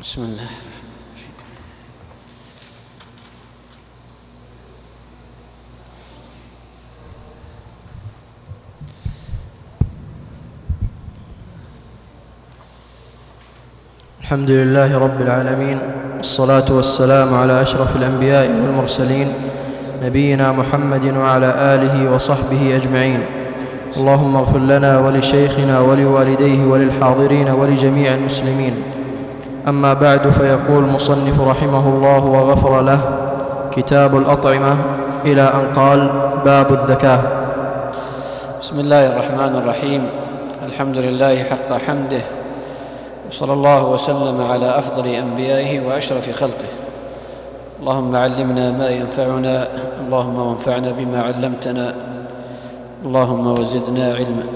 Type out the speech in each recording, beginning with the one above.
بسم الله. الحمد لله رب العالمين، والصلاة والسلام على أشرف الأنبياء والمرسلين نبينا محمد وعلى آله وصحبه أجمعين. اللهم اغفر لنا ولشيخنا ولوالديه وللحاضرين ولجميع المسلمين. أما بعد، فيقول المصنف رحمه الله وغفر له: كتاب الأطعمة، إلى أن قال: باب الذكاة. بسم الله الرحمن الرحيم. الحمد لله حق حمده، وصلى الله وسلم على أفضل أنبيائه وأشرف خلقه. اللهم علمنا ما ينفعنا، اللهم وانفعنا بما علمتنا، اللهم وزدنا علما.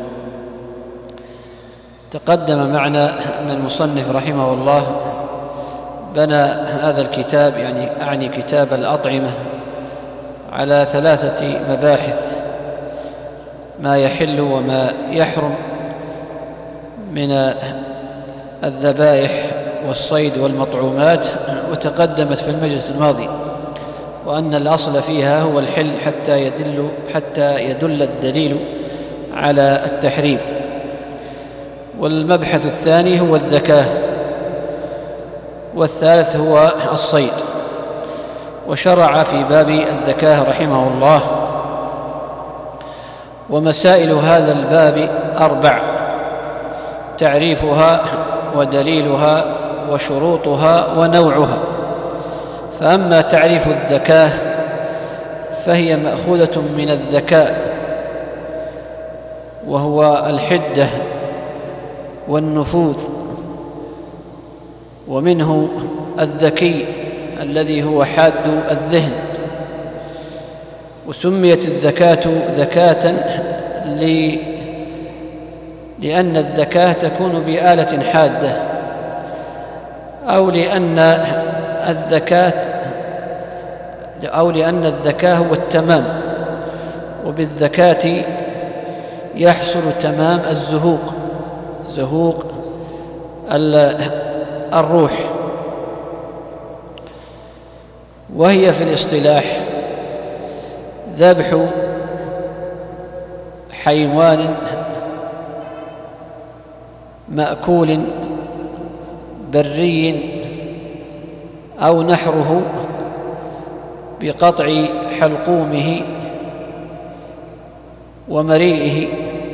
تقدم معنا أن المصنف رحمه الله بنى هذا الكتاب، أعني كتاب الأطعمة، على 3 مباحث: ما يحل وما يحرم من الذبائح والصيد والمطعومات. وتقدمت في المجلس الماضي وأن الأصل فيها هو الحل حتى يدل الدليل على التحريم. والمبحث الثاني هو الذكاة، والثالث هو الصيد. وشرع في باب الذكاة رحمه الله. ومسائل هذا الباب 4: تعريفها ودليلها وشروطها ونوعها. فأما تعريف الذكاة فهي مأخوذة من الذكاء، وهو الحدة والنفوذ، ومنه الذكي الذي هو حاد الذهن. وسميت الذكاة ذكاة لأن الذكاة تكون بآلة حادة، أو لأن الذكاء هو التمام، وبالذكاة يحصل تمام زهوق الروح. وهي في الاصطلاح ذبح حيوان مأكول بري أو نحره بقطع حلقومه ومريئه،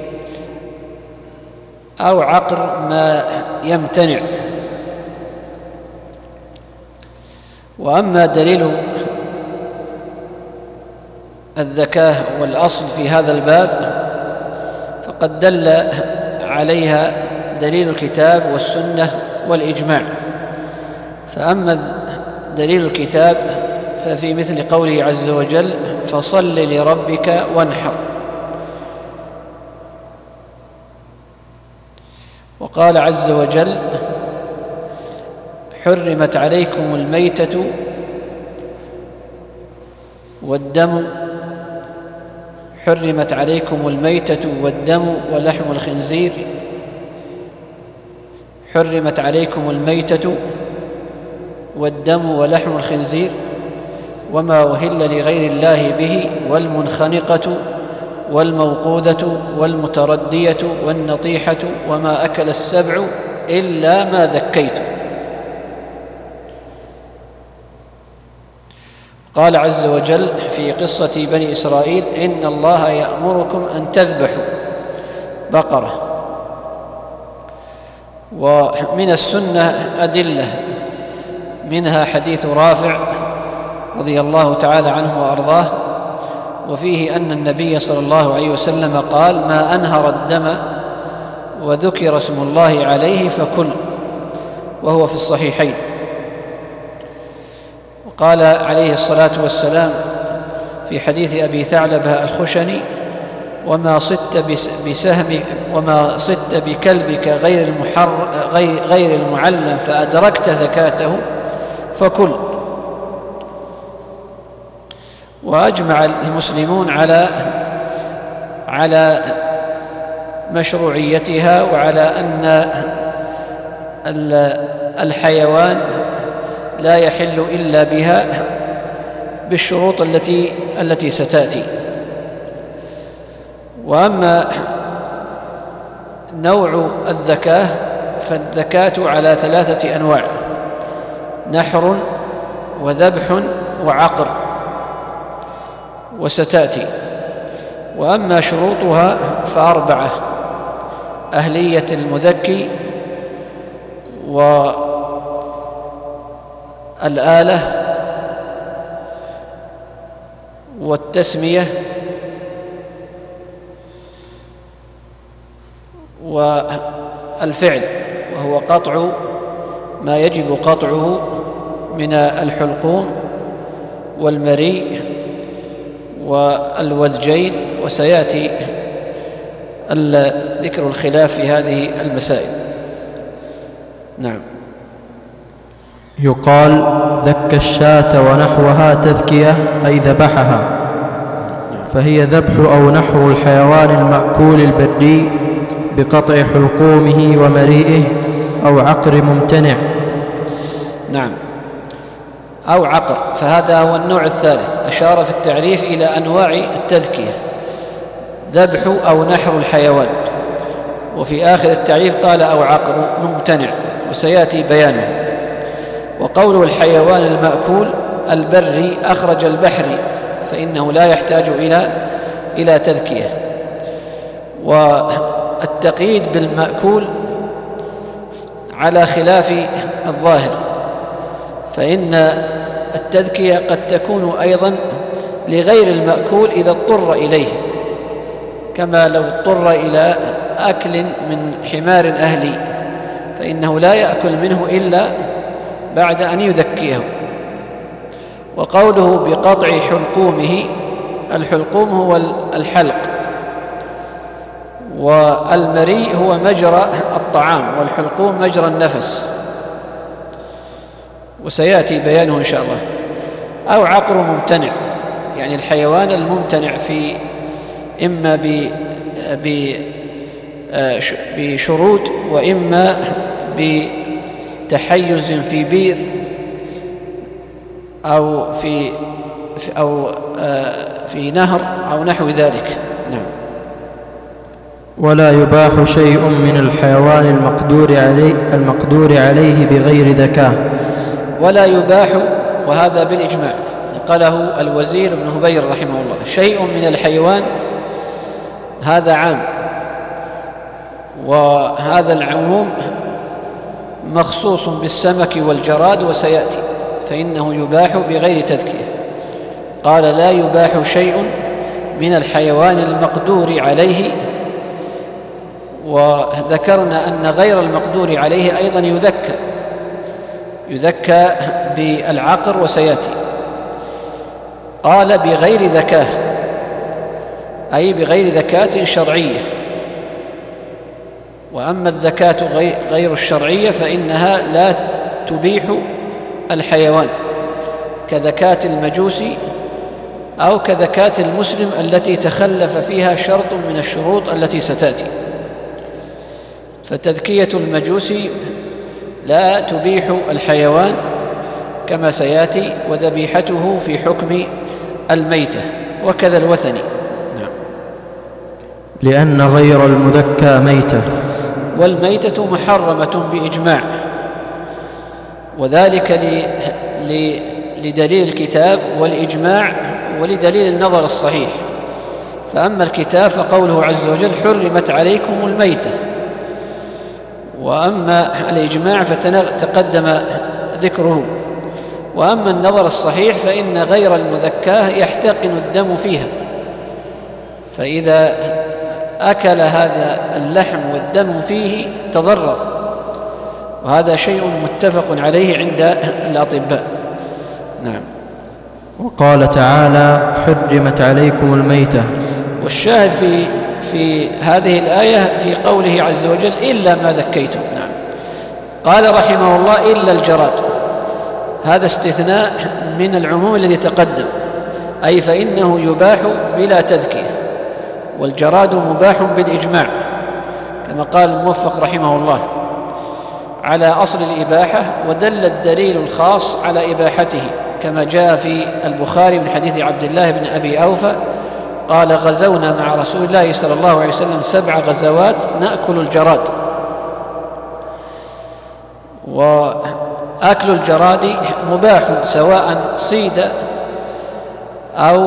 أو عقر ما يمتنع. وأما دليل الذكاة والأصل في هذا الباب فقد دل عليها دليل الكتاب والسنة والإجماع. فأما دليل الكتاب ففي مثل قوله عز وجل: فصل لربك وانحر. وقال عز وجل: حرمت عليكم الميتة والدم ولحم الخنزير. حرمت عليكم الميتة والدم ولحم الخنزير وما أهل لغير الله به، والمنخنقة والموقوذة والمتردية والنطيحة وما أكل السبع إلا ما ذكيتم. قال عز وجل في قصة بني إسرائيل: إن الله يأمركم أن تذبحوا بقرة. ومن السنة أدلة، منها حديث رافع رضي الله تعالى عنه وأرضاه، وفيه أن النبي صلى الله عليه وسلم قال: ما أنهر الدم وذكر اسم الله عليه فكل، وهو في الصحيحين. وقال عليه الصلاة والسلام في حديث أبي ثعلبة الخشني: وما صدت بكلبك غير المعلم فأدركت ذكاته فكل. وأجمع المسلمون على مشروعيتها، وعلى أن الحيوان لا يحل إلا بها بالشروط التي ستأتي. وأما نوع الذكاة فالذكاة على 3 أنواع: نحر وذبح وعقر، وستأتي. وأما شروطها ف4: أهلية المذكي، والآلة، والتسمية، والفعل، وهو قطع ما يجب قطعه من الحلقوم والمريء والوذجين، وسيأتي ذكر الخلاف في هذه المسائل. نعم. يقال: ذك الشاة ونحوها تذكية، أي ذبحها، فهي ذبح أو نحر الحيوان المأكول البري بقطع حلقومه ومريئه، أو عقر ممتنع. نعم، أو عقر، فهذا هو النوع الثالث. أشار في التعريف إلى أنواع التذكية: ذبح أو نحر الحيوان، وفي آخر التعريف قال أو عقر ممتنع، وسيأتي بيانه. وقوله الحيوان المأكول البري أخرج البحر، فإنه لا يحتاج إلى تذكية. والتقييد بالمأكول على خلاف الظاهر، فإن التذكية قد تكون أيضا لغير المأكول إذا اضطر إليه، كما لو اضطر إلى أكل من حمار أهلي فإنه لا يأكل منه إلا بعد أن يذكيه. وقوله بقطع حلقومه، الحلقوم هو الحلق، والمريء هو مجرى الطعام، والحلقوم مجرى النفس، وسيأتي بيانه إن شاء الله. أو عقر ممتنع، يعني الحيوان الممتنع في إما بشرود، وإما بتحيز في بير، أو في نهر أو نحو ذلك. نعم. ولا يباح شيء من الحيوان المقدور عليه بغير ذكاة. ولا يباح، وهذا بالإجماع، نقله الوزير بن هبير رحمه الله. شيء من الحيوان هذا عام، وهذا العموم مخصوص بالسمك والجراد، وسيأتي، فإنه يباح بغير تذكية. قال: لا يباح شيء من الحيوان المقدور عليه. وذكرنا أن غير المقدور عليه أيضا يذكى بالعقر، وسيأتي. قال: بغير ذكاة، أي بغير ذكاة شرعية. وأما الذكاة غير الشرعية فإنها لا تبيح الحيوان، كذكاة المجوسي أو كذكاة المسلم التي تخلف فيها شرط من الشروط التي ستأتي. فتذكية المجوسي لا تبيح الحيوان كما سيأتي، وذبيحته في حكم الميتة، وكذا الوثني. نعم. لأن غير المذكى ميتة، والميتة محرمة بإجماع، وذلك لدليل الكتاب والإجماع ولدليل النظر الصحيح. فأما الكتاب فقوله عز وجل: حرمت عليكم الميتة. وأما الإجماع فتقدم ذكره. وأما النظر الصحيح فإن غير المذكاة يحتقن الدم فيها، فإذا أكل هذا اللحم والدم فيه تضرر، وهذا شيء متفق عليه عند الأطباء. نعم. وقال تعالى: حرمت عليكم الميتة. والشاهد في هذه الآية في قوله عز وجل: إلا ما ذكيتم. نعم. قال رحمه الله: إلا الجراد. هذا استثناء من العموم الذي تقدم، أي فإنه يباح بلا تذكية، والجراد مباح بالإجماع، كما قال الموفق رحمه الله: على أصل الإباحة، ودل الدليل الخاص على إباحته، كما جاء في البخاري من حديث عبد الله بن أبي أوفى قال: غزونا مع رسول الله صلى الله عليه وسلم 7 غزوات نأكل الجراد. وأكل الجراد مباح سواء صيد أو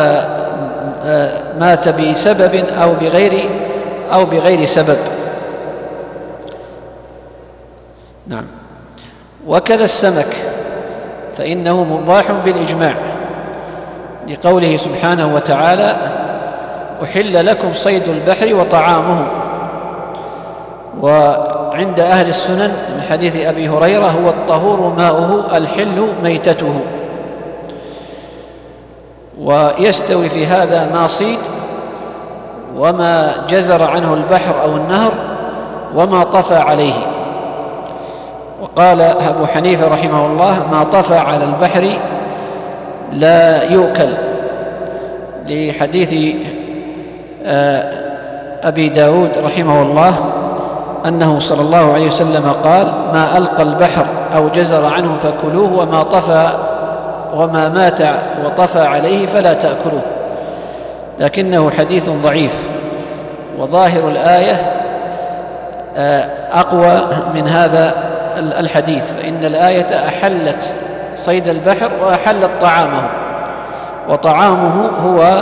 مات بسبب أو بغير سبب. نعم. وكذا السمك فإنه مباح بالإجماع، لقوله سبحانه وتعالى: أحل لكم صيد البحر وطعامه. وعند أهل السنن من حديث أبي هريرة: هو الطهور ماؤه الحل ميتته. ويستوي في هذا ما صيد، وما جزر عنه البحر أو النهر، وما طفى عليه. وقال أبو حنيفة رحمه الله: ما طفى على البحر لا يؤكل، لحديث أبي داود رحمه الله أنه صلى الله عليه وسلم قال: ما ألقى البحر أو جزر عنه فكلوه، وما مات وطفى عليه فلا تأكلوه. لكنه حديث ضعيف، وظاهر الآية أقوى من هذا الحديث، فإن الآية أحلت صيد البحر وأحلت طعامه، وطعامه هو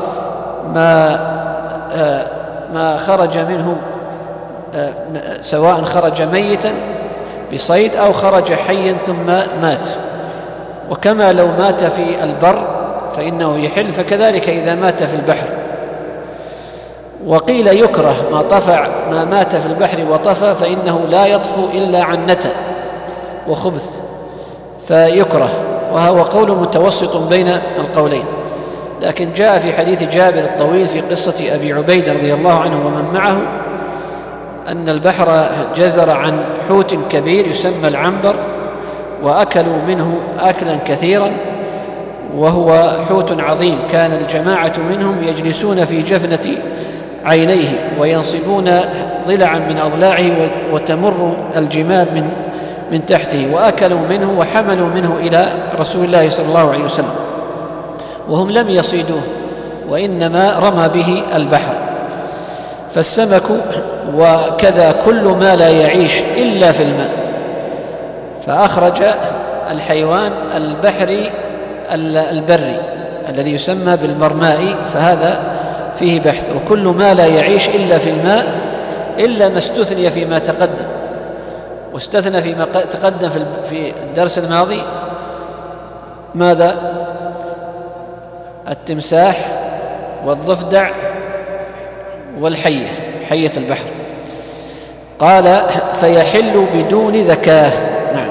ما خرج منه، سواء خرج ميتا بصيد أو خرج حيا ثم مات. وكما لو مات في البر فإنه يحل، فكذلك إذا مات في البحر. وقيل يكره ما مات في البحر وطفى، فإنه لا يطفو إلا عن نتن وخبث، فيكره، وهو قول متوسط بين القولين. لكن جاء في حديث جابر الطويل في قصة أبي عبيدة رضي الله عنه ومن معه أن البحر جزر عن حوت كبير يسمى العنبر، وأكلوا منه أكلا كثيرا، وهو حوت عظيم. كان الجماعة منهم يجلسون في جفنة عينيه وينصبون ضلعا من أضلاعه، وتمر الجمال من تحته، وأكلوا منه وحملوا منه إلى رسول الله صلى الله عليه وسلم، وهم لم يصيدوه، وإنما رمى به البحر. فالسمك وكذا كل ما لا يعيش إلا في الماء. فأخرج الحيوان البحري البري الذي يسمى بالمرماء، فهذا فيه بحث. وكل ما لا يعيش إلا في الماء، إلا ما استثني فيما تقدم. واستثنى فيما تقدم في الدرس الماضي ماذا؟ التمساح والضفدع والحية، حية البحر. قال: فيحل بدون ذكاه. نعم.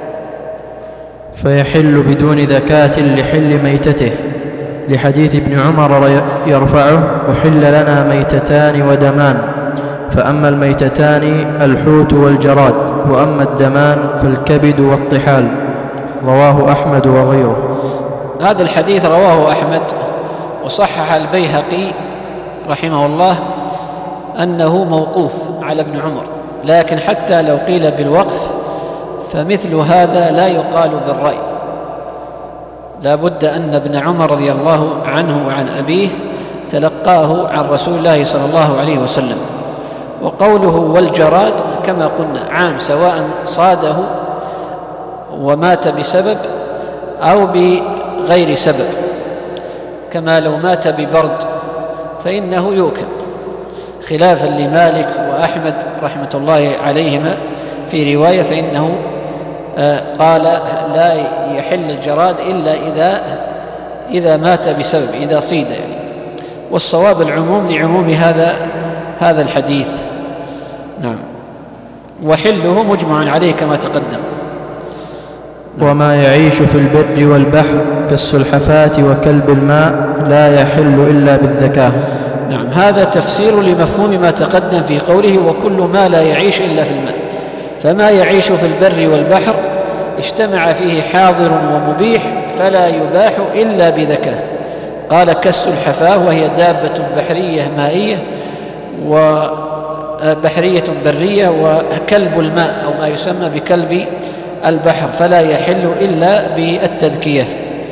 فيحل بدون ذكاة لحل ميتته، لحديث ابن عمر يرفعه: أحل لنا ميتتان ودمان، فأما الميتتان الحوت والجراد، وأما الدمان فالكبد والطحال. رواه أحمد وغيره. هذا الحديث رواه أحمد، وصحح البيهقي رحمه الله أنه موقوف على ابن عمر، لكن حتى لو قيل بالوقف فمثل هذا لا يقال بالرأي. لا بد أن ابن عمر رضي الله عنه وعن أبيه تلقاه عن رسول الله صلى الله عليه وسلم. وقوله والجراد كما قلنا عام، سواء صاده ومات بسبب أو بغير سبب، كما لو مات ببرد فإنه يؤكل، خلافا لمالك وأحمد رحمة الله عليهما في رواية، فإنه قال لا يحل الجراد إلا إذا مات بسبب، إذا صيد يعني. والصواب العموم لعموم هذا الحديث. نعم. وحله مجمع عليه كما تقدم. وما يعيش في البر والبحر كالسلحفاة وكلب الماء لا يحل إلا بالذكاة. نعم. هذا تفسير لمفهوم ما تقدم في قوله: وكل ما لا يعيش إلا في الماء. فما يعيش في البر والبحر اجتمع فيه حاضر ومبيح، فلا يباح إلا بذكاة. قال: كالسلحفاة، وهي دابة بحرية مائية، بحرية برية، وكلب الماء أو ما يسمى بكلب البحر، فلا يحل إلا بالتذكية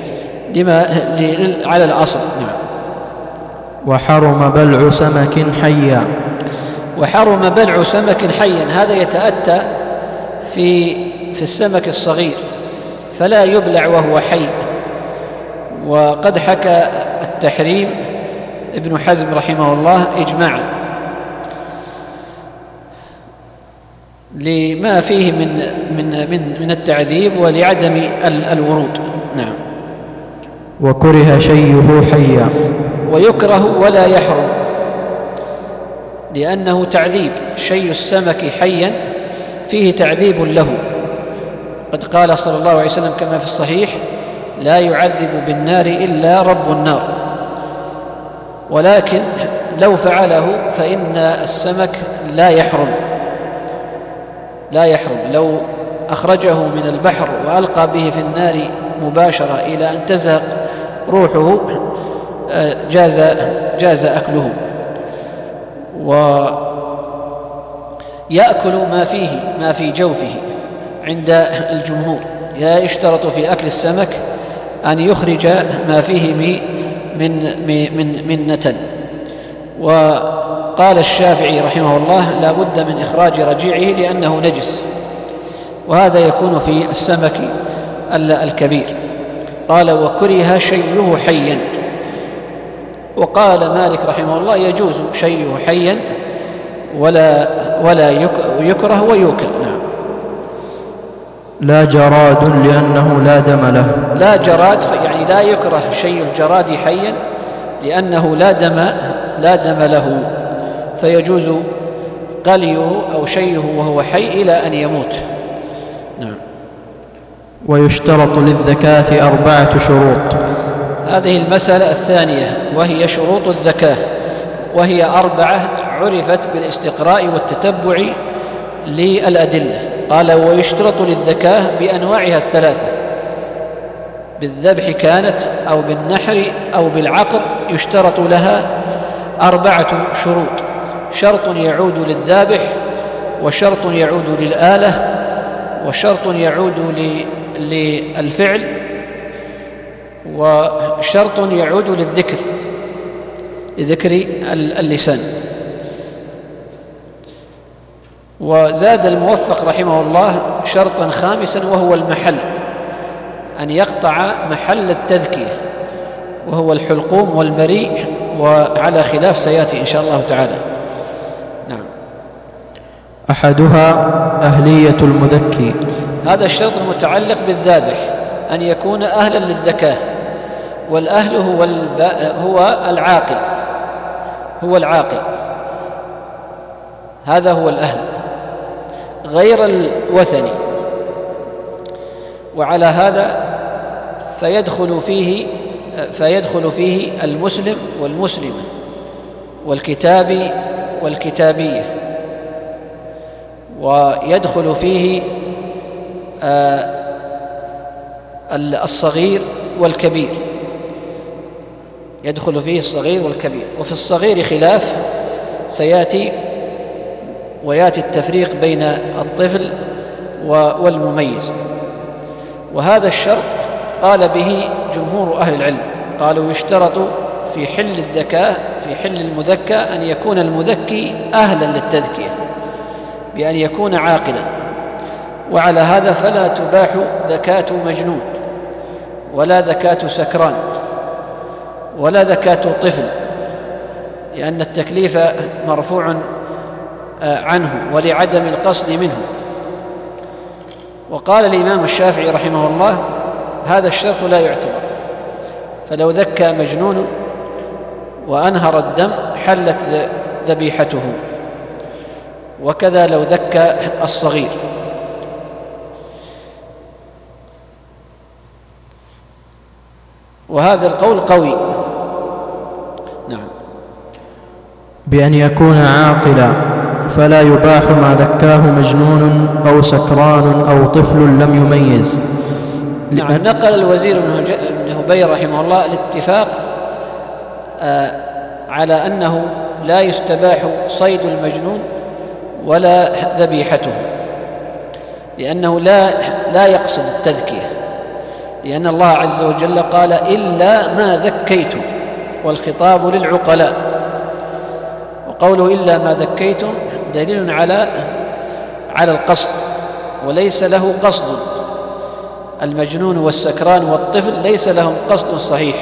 على الأصل. نعم. وحرم بلع سمك حيا. وحرم بلع سمك حيا، هذا يتأتى في السمك الصغير، فلا يبلع وهو حي. وقد حكى التحريم ابن حزم رحمه الله إجماعا لما فيه من التعذيب ولعدم الورود. نعم. وكره شيه حيا. ويكره ولا يحرم، لأنه تعذيب. شي السمك حيا فيه تعذيب له. قد قال صلى الله عليه وسلم كما في الصحيح: لا يعذب بالنار إلا رب النار. ولكن لو فعله فإن السمك لا يحرم لو أخرجه من البحر وألقى به في النار مباشرة إلى أن تزهق روحه جاز أكله. ويأكل ما في جوفه عند الجمهور. لا يشترط في أكل السمك أن يخرج ما فيه من نتن. وقال الشافعي رحمه الله: لا بد من إخراج رجيعه لأنه نجس، وهذا يكون في السمك الكبير. قال: وكره شيه حيا. وقال مالك رحمه الله: يجوز شيه حيا ولا يكره ويوكل. نعم. لا جراد لأنه لا دم له. لا جراد، يعني لا يكره شي الجراد حيا لأنه لا دم له، فيجوز قليه أو شيه وهو حي إلى أن يموت. نعم. ويشترط للذكاة 4 شروط. هذه المسألة الثانية، وهي شروط الذكاة، وهي 4 عرفت بالاستقراء والتتبع للأدلة. قال: ويشترط للذكاة بأنواعها 3، بالذبح كانت أو بالنحر أو بالعقر، يشترط لها 4 شروط: شرط يعود للذابح، وشرط يعود للآلة، وشرط يعود للفعل، وشرط يعود لذكر اللسان. وزاد الموفق رحمه الله شرطا خامسا، وهو المحل، أن يقطع محل التذكية، وهو الحلقوم والمريء، وعلى خلاف سيأتي إن شاء الله تعالى. نعم. أحدها أهلية المذكي. هذا الشرط المتعلق بالذابح، أن يكون أهلا للذكاة، والأهل هو العاقل، هذا هو الأهل غير الوثني. وعلى هذا فيدخل فيه المسلم والمسلمة والكتابي والكتابية، ويدخل فيه الصغير والكبير، يدخل فيه الصغير والكبير. وفي الصغير خلاف سيأتي، ويأتي التفريق بين الطفل والمميز. وهذا الشرط قال به جمهور أهل العلم، قالوا يشترط في حل الذكاء، في حل المذكى، أن يكون المذكي أهلا للتذكية بأن يكون عاقلا. وعلى هذا فلا تباح ذكاة مجنون، ولا ذكاة سكران، ولا ذكاة طفل، لأن التكليف مرفوع عنه ولعدم القصد منه. وقال الإمام الشافعي رحمه الله: هذا الشرط لا يعتبر، فلو ذكى مجنون وأنهر الدم حلت ذبيحته، وكذا لو ذكى الصغير. وهذا القول قوي. نعم. بأن يكون عاقلا، فلا يباح ما ذكاه مجنون أو سكران أو طفل لم يميز. نعم. نقل الوزير بن هبير رحمه الله الاتفاق على أنه لا يستباح صيد المجنون ولا ذبيحته، لأنه لا يقصد التذكية، لأن الله عز وجل قال إلا ما ذكيتم، والخطاب للعقلاء، وقوله إلا ما ذكيتم دليل على القصد، وليس له قصد. المجنون والسكران والطفل ليس لهم قصد صحيح.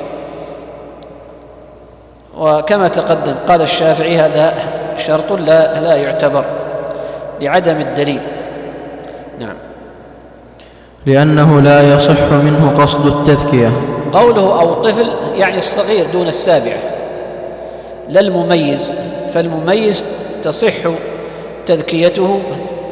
وكما تقدم قال الشافعي هذا شرط لا يعتبر لعدم الدليل. نعم. لأنه لا يصح منه قصد التذكية. قوله أو طفل يعني الصغير دون السابعة، لا المميز، فالمميز تصح تذكيته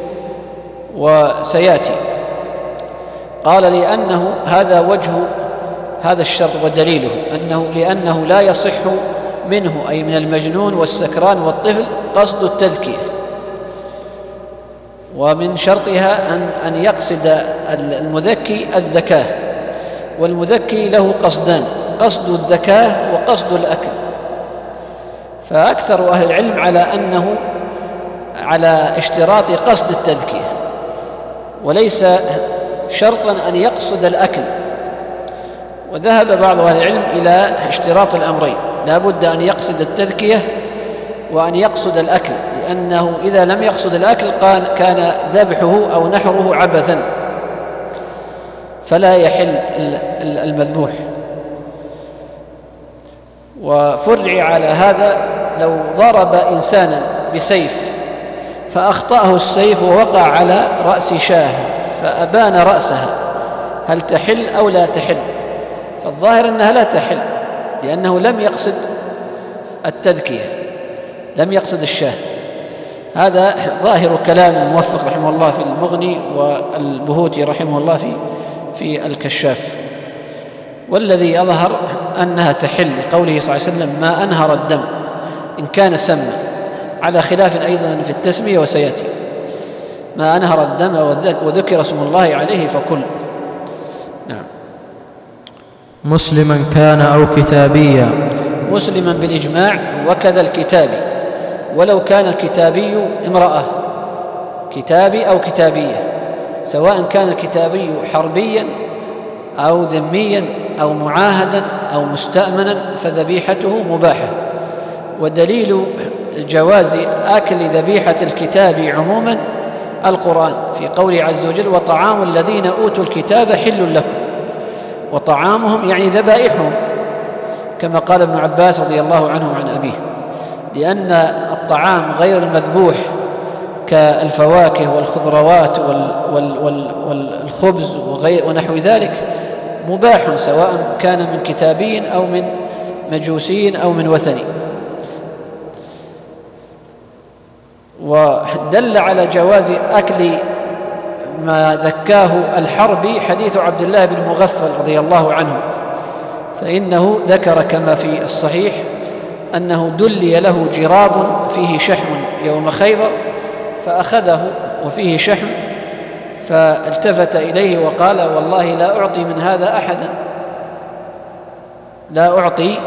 وسيأتي. قال لأنه هذا وجه هذا الشرط ودليله، لأنه لا يصح منه أي من المجنون والسكران والطفل قصد التذكية، ومن شرطها أن يقصد المذكي الذكاة، والمذكي له قصدان: قصد الذكاة وقصد الأكل. فأكثر أهل العلم على اشتراط قصد التذكية، وليس شرطا أن يقصد الأكل. وذهب بعض أهل العلم إلى اشتراط الأمرين، لا بد أن يقصد التذكية وأن يقصد الأكل، لأنه إذا لم يقصد الأكل كان ذبحه أو نحره عبثا، فلا يحل المذبوح. وفرع على هذا لو ضرب إنسانا بسيف فأخطأه السيف ووقع على رأس شاه فأبان رأسها، هل تحل أو لا تحل؟ فالظاهر أنها لا تحل، لأنه لم يقصد التذكية، لم يقصد الشاه. هذا ظاهر كلام الموفق رحمه الله في المغني، والبهوتي رحمه الله في الكشاف. والذي أظهر أنها تحل لقوله صلى الله عليه وسلم ما أنهر الدم إن كان سما، على خلاف أيضا في التسمية وسيأتي. ما أنهر الدم وذكر اسم الله عليه فكل. نعم. مسلما كان أو كتابيا. مسلما بالإجماع، وكذا الكتابي، ولو كان الكتابي امرأة، كتابي أو كتابية، سواء كان الكتابي حربيا أو ذميا أو معاهدا أو مستأمنا فذبيحته مباحة. ودليل جواز أكل ذبيحة الكتاب عموما القرآن في قوله عز وجل وطعام الذين أوتوا الكتاب حل لكم، وطعامهم يعني ذبائحهم، كما قال ابن عباس رضي الله عنه عن أبيه، لأن الطعام غير المذبوح كالفواكه والخضروات والخبز ونحو ذلك مباح، سواء كان من كتابي أو من مجوسي أو من وثني. ودل على جواز أكل ما ذكاه الحربي حديث عبد الله بن مغفل رضي الله عنه، فإنه ذكر كما في الصحيح أنه دلي له جراب فيه شحم يوم خيبر فأخذه وفيه شحم، فالتفت إليه وقال والله لا أعطي من هذا أحدا، لا أعطي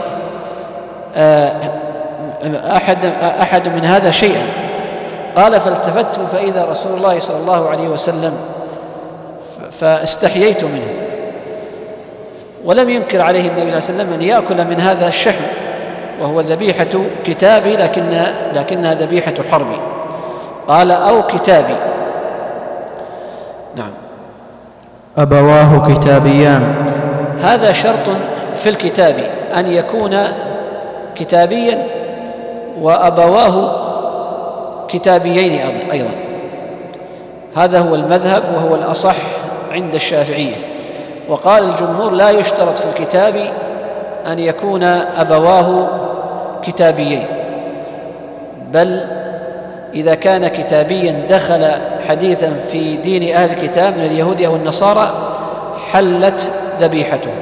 أحد من هذا شيئا. قال فالتفت فإذا رسول الله صلى الله عليه وسلم، فاستحييت منه. ولم ينكر عليه النبي صلى الله عليه وسلم أن يأكل من هذا الشحم، وهو ذبيحة كتابي لكنها ذبيحة حربي. قال أو كتابي. نعم. أبواه كتابيان. هذا شرط في الكتاب أن يكون كتابيا وأبواه كتابيين أيضا. هذا هو المذهب وهو الأصح عند الشافعية. وقال الجمهور لا يشترط في الكتاب أن يكون أبواه كتابيين، بل إذا كان كتابيا دخل حديثا في دين أهل الكتاب من اليهود أو النصارى حلت ذبيحته.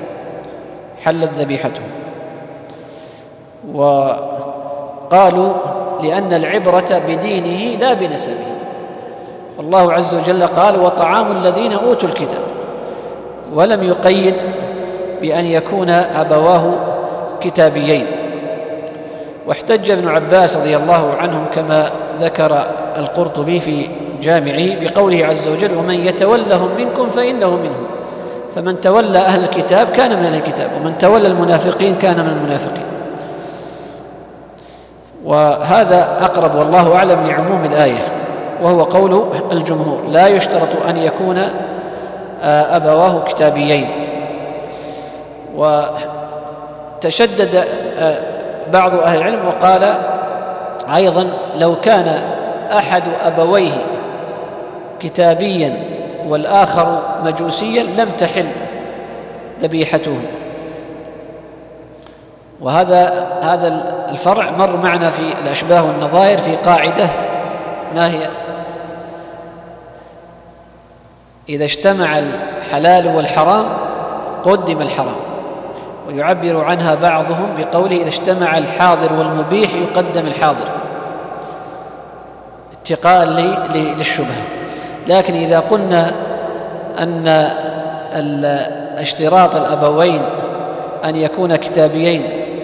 وقالوا لأن العبرة بدينه لا بنسبه، والله عز وجل قال وطعام الذين أوتوا الكتاب، ولم يقيد بأن يكون أبواه كتابيين. واحتج ابن عباس رضي الله عنهم كما ذكر القرطبي في جامعه بقوله عز وجل: ومن يتولهم منكم فإنه منهم، فمن تولى أهل الكتاب كان من أهل الكتاب، ومن تولى المنافقين كان من المنافقين. وهذا أقرب والله أعلم لعموم الآية، وهو قول الجمهور: لا يشترط أن يكون أبواه كتابيين. وتشدد بعض أهل العلم وقال أيضا: لو كان أحد أبويه كتابيا والآخر مجوسيا لم تحل ذبيحته. وهذا الفرع مر معنا في الأشباه والنظائر في قاعدة، ما هي؟ إذا اجتمع الحلال والحرام قدم الحرام، ويعبر عنها بعضهم بقوله: إذا اجتمع الحاضر والمبيح يقدم الحاضر، اتقاء للشبهة. لكن إذا قلنا أن اشتراط الأبوين أن يكون كتابيين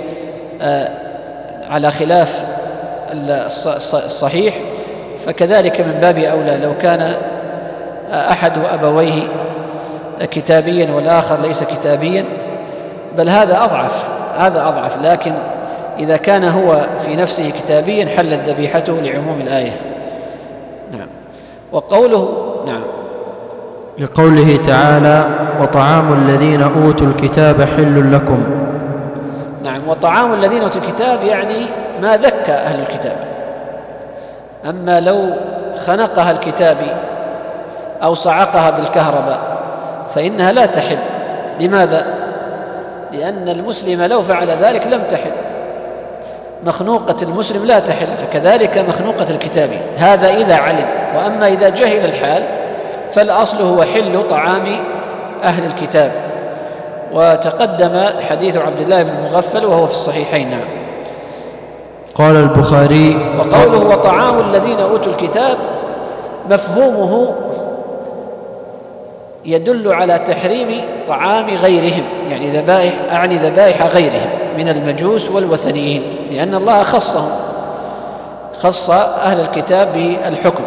على خلاف الصحيح، فكذلك من باب أولى لو كان أحد أبويه كتابيا والآخر ليس كتابيا، بل هذا أضعف. لكن إذا كان هو في نفسه كتابيا حلت ذبيحته لعموم الآية. نعم. وقوله نعم لقوله تعالى: وطعام الذين أوتوا الكتاب حل لكم. نعم. وطعام الذين أوتوا الكتاب يعني ما ذكى أهل الكتاب. أما لو خنقها الكتابي أو صعقها بالكهرباء فإنها لا تحل. لماذا؟ لأن المسلم لو فعل ذلك لم تحل. مخنوقة المسلم لا تحل، فكذلك مخنوقة الكتابي، هذا إذا علم. وأما إذا جهل الحال فالأصل هو حل طعام أهل الكتاب. وتقدم حديث عبد الله بن المغفل وهو في الصحيحين. نعم. قال البخاري: وقوله وطعام الذين أوتوا الكتاب مفهومه يدل على تحريم طعام غيرهم، يعني ذبائح غيرهم من المجوس والوثنيين، لأن الله خص أهل الكتاب بالحكم.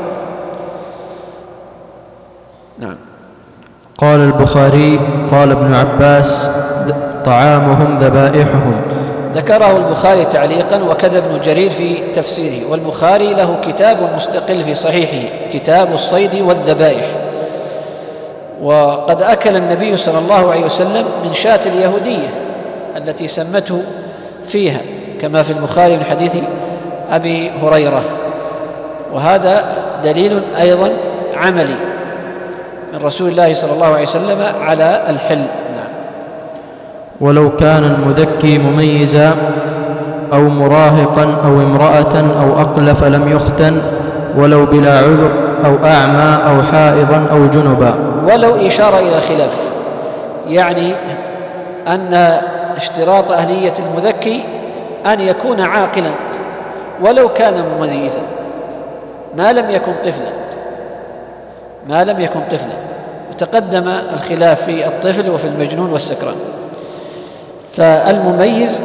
نعم. قال البخاري: قال ابن عباس: طعامهم ذبائحهم. ذكره البخاري تعليقا، وكذا ابن جرير في تفسيره. والبخاري له كتاب مستقل في صحيحه، كتاب الصيد والذبائح. وقد أكل النبي صلى الله عليه وسلم من شاة اليهودية التي سمته فيها، كما في البخاري من حديث أبي هريرة. وهذا دليل أيضا عملي من رسول الله صلى الله عليه وسلم على الحل. نعم. ولو كان المذكي مميزا أو مراهقا أو امرأة أو أقلف لم يختن، ولو بلا عذر أو أعمى أو حائضا أو جنبا. ولو إشارة إلى الخلاف، يعني أن اشتراط أهلية المذكي أن يكون عاقلا ولو كان مميزا، ما لم يكن طفلا. وتقدم الخلاف في الطفل وفي المجنون والسكران. فالمميز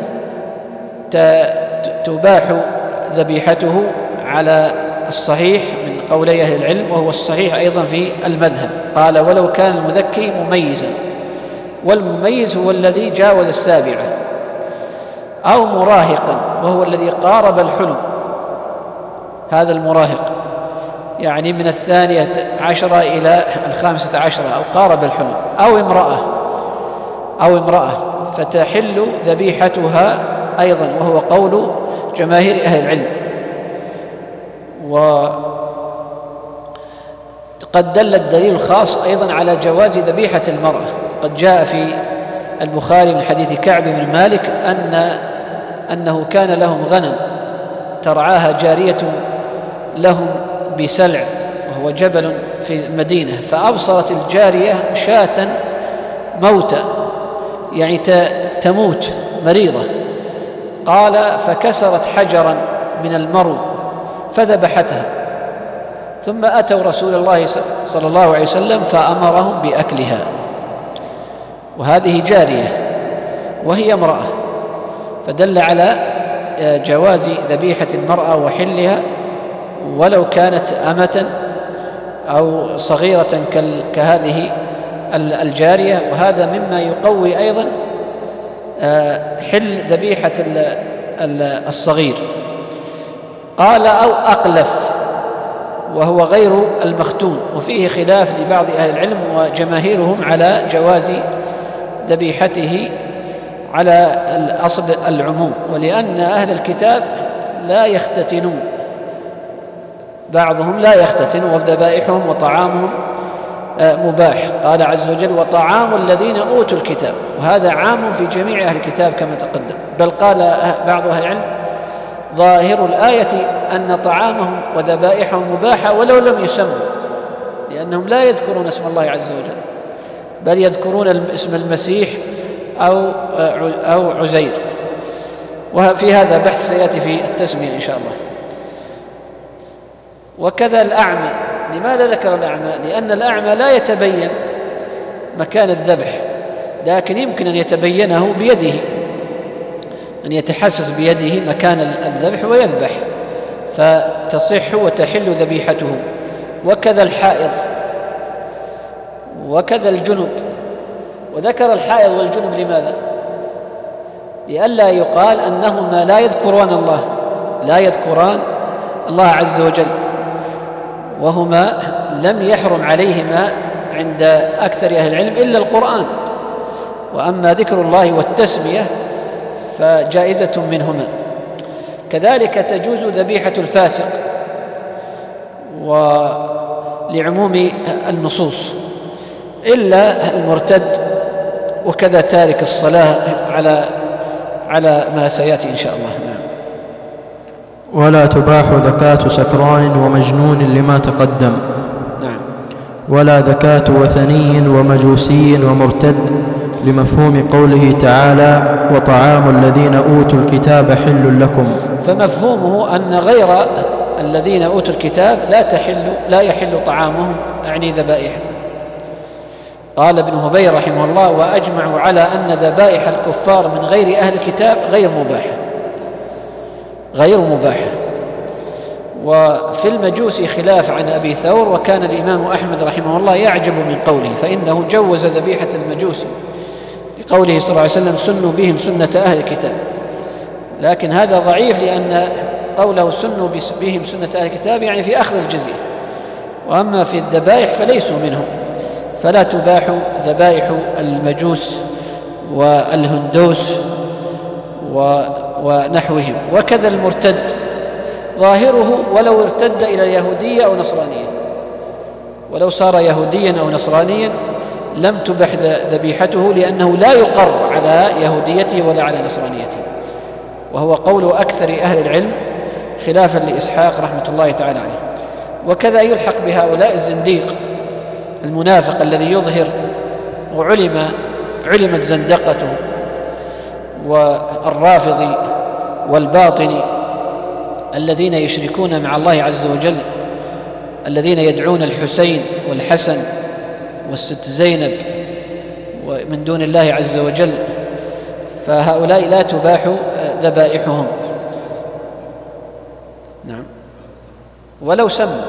تباح ذبيحته على الصحيح من قولي أهل العلم، وهو الصحيح أيضا في المذهب. قال: ولو كان المذكي مميزا، والمميز هو الذي جاوز السابعة، أو مراهقا وهو الذي قارب الحلم، هذا المراهق يعني من 12 إلى 15 أو قارب الحلم، أو امرأة فتحل ذبيحتها أيضا، وهو قول جماهير أهل العلم. وقد دل الدليل الخاص أيضا على جواز ذبيحة المرأة. قد جاء في البخاري من حديث كعب بن مالك أنه كان لهم غنم ترعاها جارية لهم بسلع، وهو جبل في المدينة، فأبصرت الجارية شاة موتى، يعني تموت مريضة. قال: فكسرت حجرا من المرو فذبحتها، ثم أتوا رسول الله صلى الله عليه وسلم فأمرهم بأكلها. وهذه جارية وهي امرأة، فدل على جواز ذبيحة المرأة وحلها ولو كانت أمة أو صغيرة كهذه الجارية، وهذا مما يقوي أيضا حل ذبيحة الصغير. قال أو أقلف وهو غير المختون، وفيه خلاف لبعض أهل العلم وجماهيرهم على جواز ذبيحته على الأصل العموم، ولأن أهل الكتاب لا يختتنون، بعضهم لا يختتن وذبائحهم وطعامهم مباح. قال عز وجل وطعام الذين أوتوا الكتاب، وهذا عام في جميع أهل الكتاب كما تقدم. بل قال بعض أهل العلم ظاهر الآية أن طعامهم وذبائحهم مباحة ولو لم يسموا، لأنهم لا يذكرون اسم الله عز وجل، بل يذكرون اسم المسيح أو عزير. وفي هذا بحث سيأتي في التسمية إن شاء الله. وكذا الأعمى. لماذا ذكر الأعمى؟ لأن الأعمى لا يتبين مكان الذبح، لكن يمكن أن يتبينه بيده، أن يتحسس بيده مكان الذبح ويذبح فتصح وتحل ذبيحته. وكذا الحائض وكذا الجنب. وذكر الحائض والجنب لماذا؟ لئلا يقال أنهما لا يذكران الله عز وجل، وهما لم يحرم عليهما عند أكثر أهل العلم إلا القرآن، وأما ذكر الله والتسمية فجائزة منهما. كذلك تجوز ذبيحة الفاسق ولعموم النصوص إلا المرتد، وكذا تارك الصلاة على ما سيأتي إن شاء الله. نعم. ولا تباح ذكاة سكران ومجنون لما تقدم. نعم. ولا ذكاة وثني ومجوسي ومرتد لمفهوم قوله تعالى وطعام الذين أوتوا الكتاب حل لكم. فمفهومه أن غير الذين أوتوا الكتاب لا يحل طعامهم، أعني ذبائح. قال ابن هبير رحمه الله وأجمعوا على أن ذبائح الكفار من غير أهل الكتاب غير مباحة. وفي المجوس خلاف عن أبي ثور، وكان الإمام أحمد رحمه الله يعجب من قوله، فإنه جوز ذبيحة المجوس بقوله صلى الله عليه وسلم سنوا بهم سنة أهل الكتاب، لكن هذا ضعيف، لأن قوله سنوا بهم سنة أهل الكتاب يعني في أخذ الجزية، وأما في الذبائح فليسوا منهم، فلا تباح ذبائح المجوس والهندوس ونحوهم. وكذا المرتد ظاهره ولو ارتد إلى اليهودية أو نصرانية، ولو صار يهوديا أو نصرانيا لم تبح ذبيحته، لأنه لا يقر على يهوديته ولا على نصرانيته، وهو قول أكثر أهل العلم خلافا لإسحاق رحمة الله تعالى عليه. وكذا يلحق بهؤلاء الزنديق المنافق الذي يظهر وعلمت زندقته، والرافضي والباطني الذين يشركون مع الله عز وجل، الذين يدعون الحسين والحسن والست زينب ومن دون الله عز وجل، فهؤلاء لا تباح ذبائحهم. نعم. ولو سموا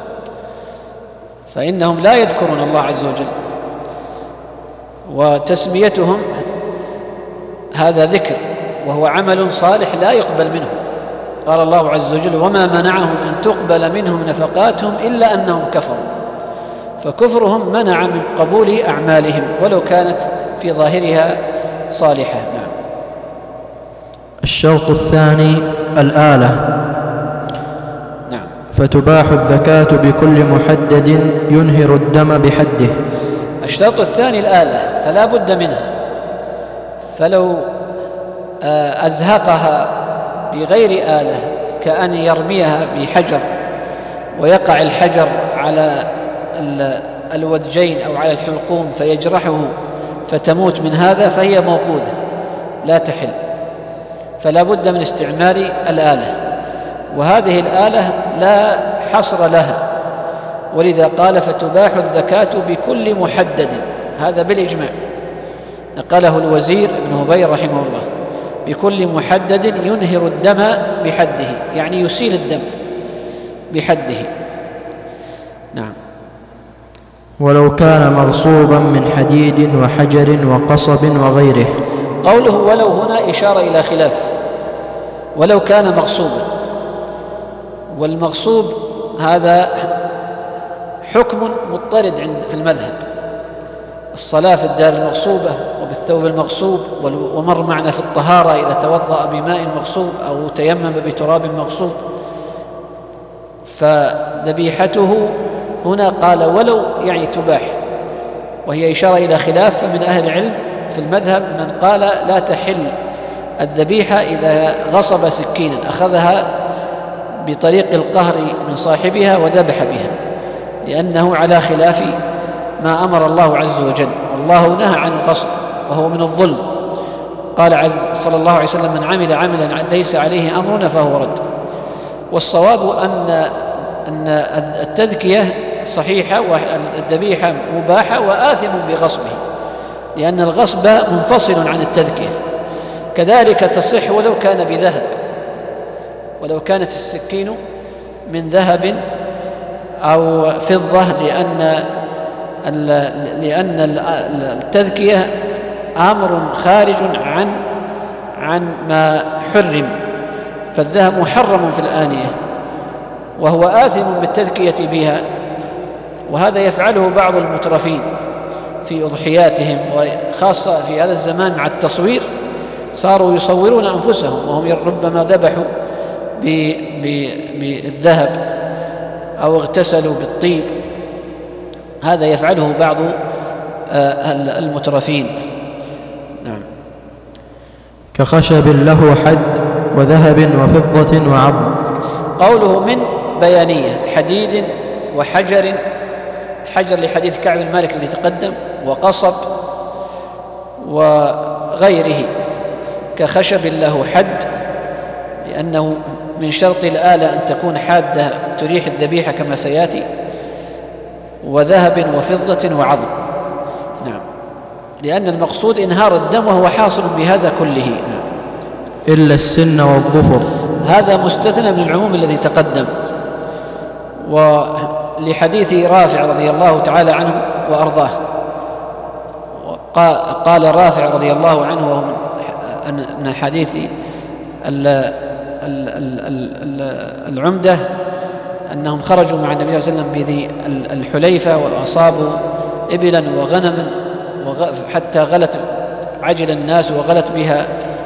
فإنهم لا يذكرون الله عز وجل، وتسميتهم هذا ذكر وهو عمل صالح لا يقبل منه. قال الله عز وجل وما منعهم أن تقبل منهم نفقاتهم إلا أنهم كفروا، فكفرهم منع من قبول أعمالهم ولو كانت في ظاهرها صالحة. نعم. الشرط الثاني الآلة. نعم. فتباح الذكاة بكل محدد ينهر الدم بحده. الشرط الثاني الآلة، فلا بد منها، فلو أزهقها بغير آلة كأن يرميها بحجر ويقع الحجر على الودجين أو على الحلقوم فيجرحه فتموت من هذا، فهي موقوذة لا تحل، فلا بد من استعمال الآلة، وهذه الآلة لا حصر لها، ولذا قال فتباح الذكاة بكل محدد، هذا بالإجماع، نقله الوزير ابن هبير رحمه الله بكل محدد ينهر الدم بحده، يعني يسيل الدم بحده. نعم. ولو كان مغصوبا من حديد وحجر وقصب وغيره. قوله ولو هنا إشارة إلى خلاف، ولو كان مغصوبا، والمغصوب هذا حكم مضطرد في المذهب، الصلاة في الدار المغصوبة وبالثوب المغصوب، ومر معنا في الطهارة إذا توضأ بماء مغصوب أو تيمم بتراب مغصوب. فذبيحته هنا قال ولو يعني تباح، وهي إشارة إلى خلاف. فمن أهل العلم في المذهب من قال لا تحل الذبيحة إذا غصب سكينا أخذها بطريق القهر من صاحبها وذبح بها، لأنه على خلاف ما أمر الله عز وجل، والله نهى عن الغصب وهو من الظلم. قال صلى الله عليه وسلم من عمل عملا ليس عليه أمرنا فهو رد. والصواب أن التذكية صحيحة والذبيحة مباحة وآثم بغصبه، لأن الغصب منفصل عن التذكية. كذلك تصح ولو كان بذهب، ولو كانت السكين من ذهب أو فضة، لأن التذكية أمر خارج عن ما حرم، فالذهب محرم في الآنية وهو آثم بالتذكية بها. وهذا يفعله بعض المترفين في أضحياتهم، وخاصة في هذا الزمان مع التصوير صاروا يصورون أنفسهم وهم ربما ذبحوا بالذهب أو اغتسلوا بالطيب. هذا يفعله بعض المترفين. نعم. كخشب له حد وذهب وفضة وعظم. قوله من بيانية، حديد وحجر، حجر لحديث كعب بن مالك الذي تقدم، وقصب وغيره. كخشب له حد، لأنه من شرط الآلة أن تكون حادة تريح الذبيحة كما سيأتي، وذهب وفضة وعظم. نعم، لأن المقصود إنهار الدم وهو حاصل بهذا كله. نعم. إلا السن والظفر، هذا مستثنى من العموم الذي تقدم. ولحديث رافع رضي الله تعالى عنه وأرضاه، قال رافع رضي الله عنه وهو من حديث العمدة أنهم خرجوا مع النبي صلى الله عليه وسلم بذي الحليفة وأصابوا إبلا وغنما حتى غلت عجل الناس وغلت بها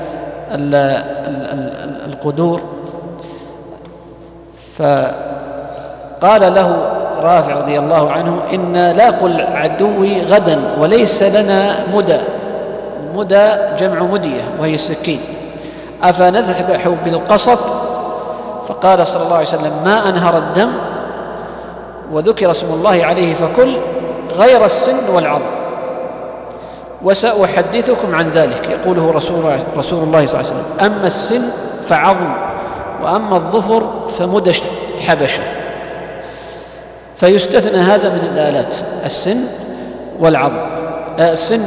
القدور. فقال له رافع رضي الله عنه إن لاقوا العدو غدا وليس لنا مدى جمع مدية وهي السكين، أفنذبح بالقصب؟ فقال صلى الله عليه وسلم ما أنهر الدم وذكر اسم الله عليه فكل غير السن والعظم، وسأحدثكم عن ذلك. يقوله رسول الله صلى الله عليه وسلم أما السن فعظم، وأما الظفر فمدى حبشة. فيستثنى هذا من الآلات، السن والعظم، السن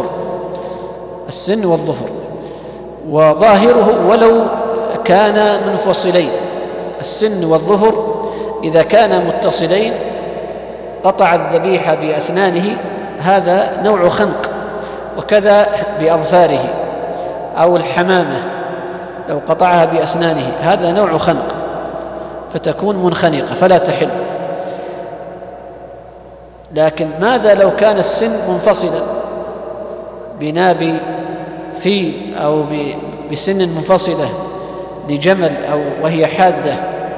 والظفر. وظاهره ولو كان منفصلين، السن والظفر إذا كان متصلين قطع الذبيحة بأسنانه، هذا نوع خنق. وكذا بأظفاره، أو الحمامة لو قطعها بأسنانه هذا نوع خنق، فتكون منخنقة فلا تحل. لكن ماذا لو كان السن منفصلا بناب فيل أو بسن منفصلة لجمل أو وهي حادة؟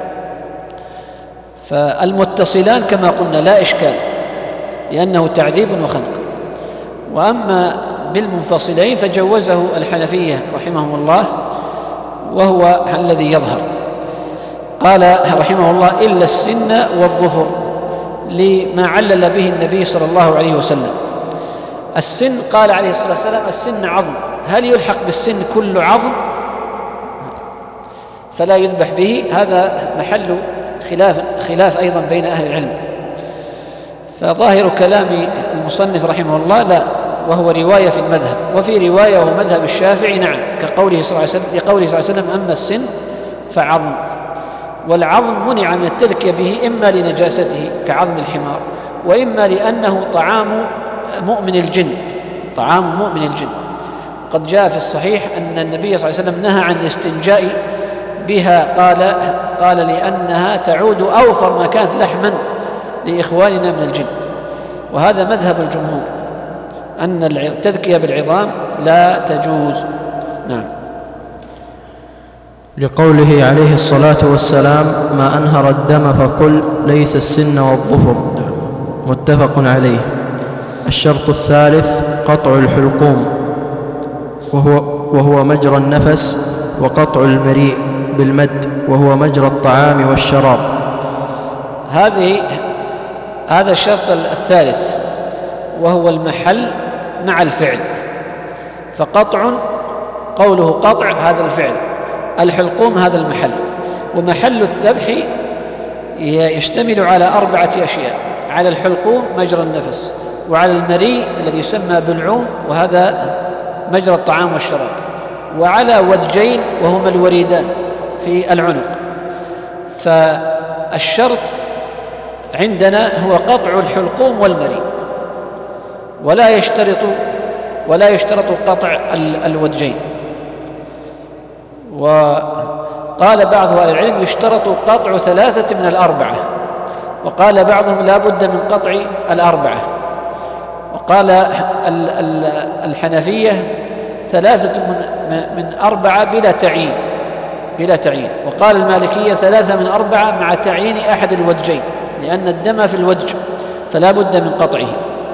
فالمتصلان كما قلنا لا إشكال، لأنه تعذيب وخنق. وأما بالمنفصلين فجوزه الحنفية رحمهم الله، وهو الذي يظهر. قال رحمه الله إلا السن والظفر، لما علل به النبي صلى الله عليه وسلم. السن قال عليه الصلاة والسلام السن عظم، هل يلحق بالسن كل عظم فلا يذبح به؟ هذا محل خلاف أيضا بين أهل العلم. فظاهر كلام المصنف رحمه الله لا وهو رواية في المذهب، وفي رواية وهو مذهب الشافعي نعم، لقوله صلى الله عليه وسلم أما السن فعظم، والعظم منع من التذكية به إما لنجاسته كعظم الحمار، وإما لأنه طعام مؤمن الجن، طعام مؤمن الجن. قد جاء في الصحيح أن النبي صلى الله عليه وسلم نهى عن الاستنجاء بها، قال لأنها تعود أوفر ما كانت لحما لإخواننا من الجن، وهذا مذهب الجمهور أن التذكية بالعظام لا تجوز. نعم. لقوله عليه الصلاة والسلام ما أنهر الدم فكل ليس السن والظفر، متفق عليه. الشرط الثالث قطع الحلقوم وهو مجرى النفس، وقطع المريء بالمد وهو مجرى الطعام والشراب. هذا الشرط الثالث وهو المحل مع الفعل، فقطع قوله قطع هذا الفعل، الحلقوم هذا المحل، ومحل الذبح يشتمل على 4 أشياء: على الحلقوم مجرى النفس، وعلى المريء الذي يسمى بالعوم وهذا مجرى الطعام والشراب، وعلى ودجين وهما الوريدان في العنق. فالشرط عندنا هو قطع الحلقوم والمريء، ولا يشترط قطع الودجين. وقال بعض أهل العلم يشترط قطع 3 من 4، وقال بعضهم لا بد من قطع 4، وقال الحنفية 3 من 4 بلا تعيين، وقال المالكية 3 من 4 مع تعيين أحد الودجين، لأن الدم في الودج فلا بد من قطعه.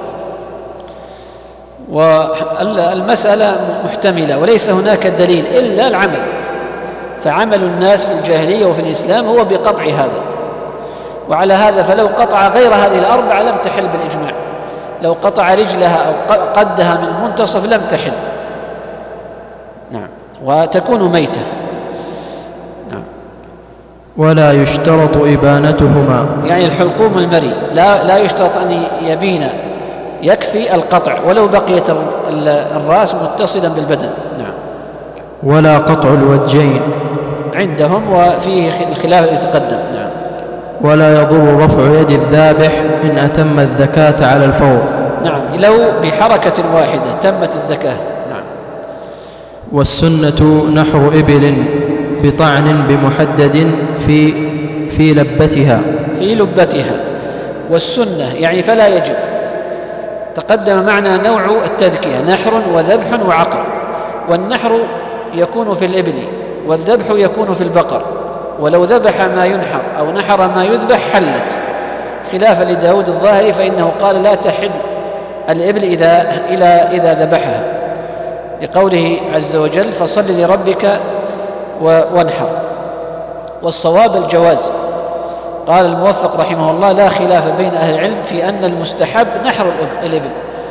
والمسألة محتملة وليس هناك دليل إلا العمل، فعمل الناس في الجاهلية وفي الإسلام هو بقطع هذا، وعلى هذا فلو قطع غير هذه 4 لم تحل بالإجماع، لو قطع رجلها أو قدها من المنتصف لم تحل، نعم، وتكون ميتة. نعم. ولا يشترط إبانتهما، يعني الحلقوم المري لا يشترط أن يبين، يكفي القطع ولو بقيت الرأس متصلا بالبدن. نعم. ولا قطع الوجهين عندهم، وفيه الخلاف الذي تقدم. نعم. ولا يضر رفع يد الذابح إن أتم الذكاة على الفور. نعم، لو بحركة واحدة تمت الذكاة. نعم. والسنة نحر إبل بطعن بمحدد في لبتها. والسنة يعني فلا يجب. تقدم معنا نوع التذكية: نحر وذبح وعقر، والنحر يكون في الإبل والذبح يكون في البقر، ولو ذبح ما ينحر أو نحر ما يذبح حلت، خلافا لداود الظاهري فإنه قال لا تحل الإبل إذا ذبحها، لقوله عز وجل فصل لربك وانحر. والصواب الجواز. قال الموفق رحمه الله لا خلاف بين أهل العلم في أن المستحب نحر الإبل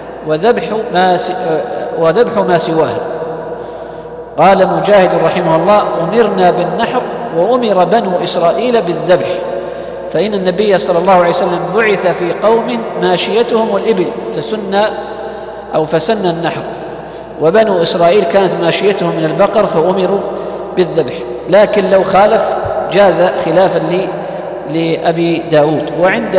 وذبح ما سواها. قال مجاهد رحمه الله أمرنا بالنحر وأمر بنو إسرائيل بالذبح، فإن النبي صلى الله عليه وسلم بعث في قوم ماشيتهم الإبل فسن النحر، وبنو إسرائيل كانت ماشيتهم من البقر فأمروا بالذبح. لكن لو خالف جاز خلافا لأبي داود. وعند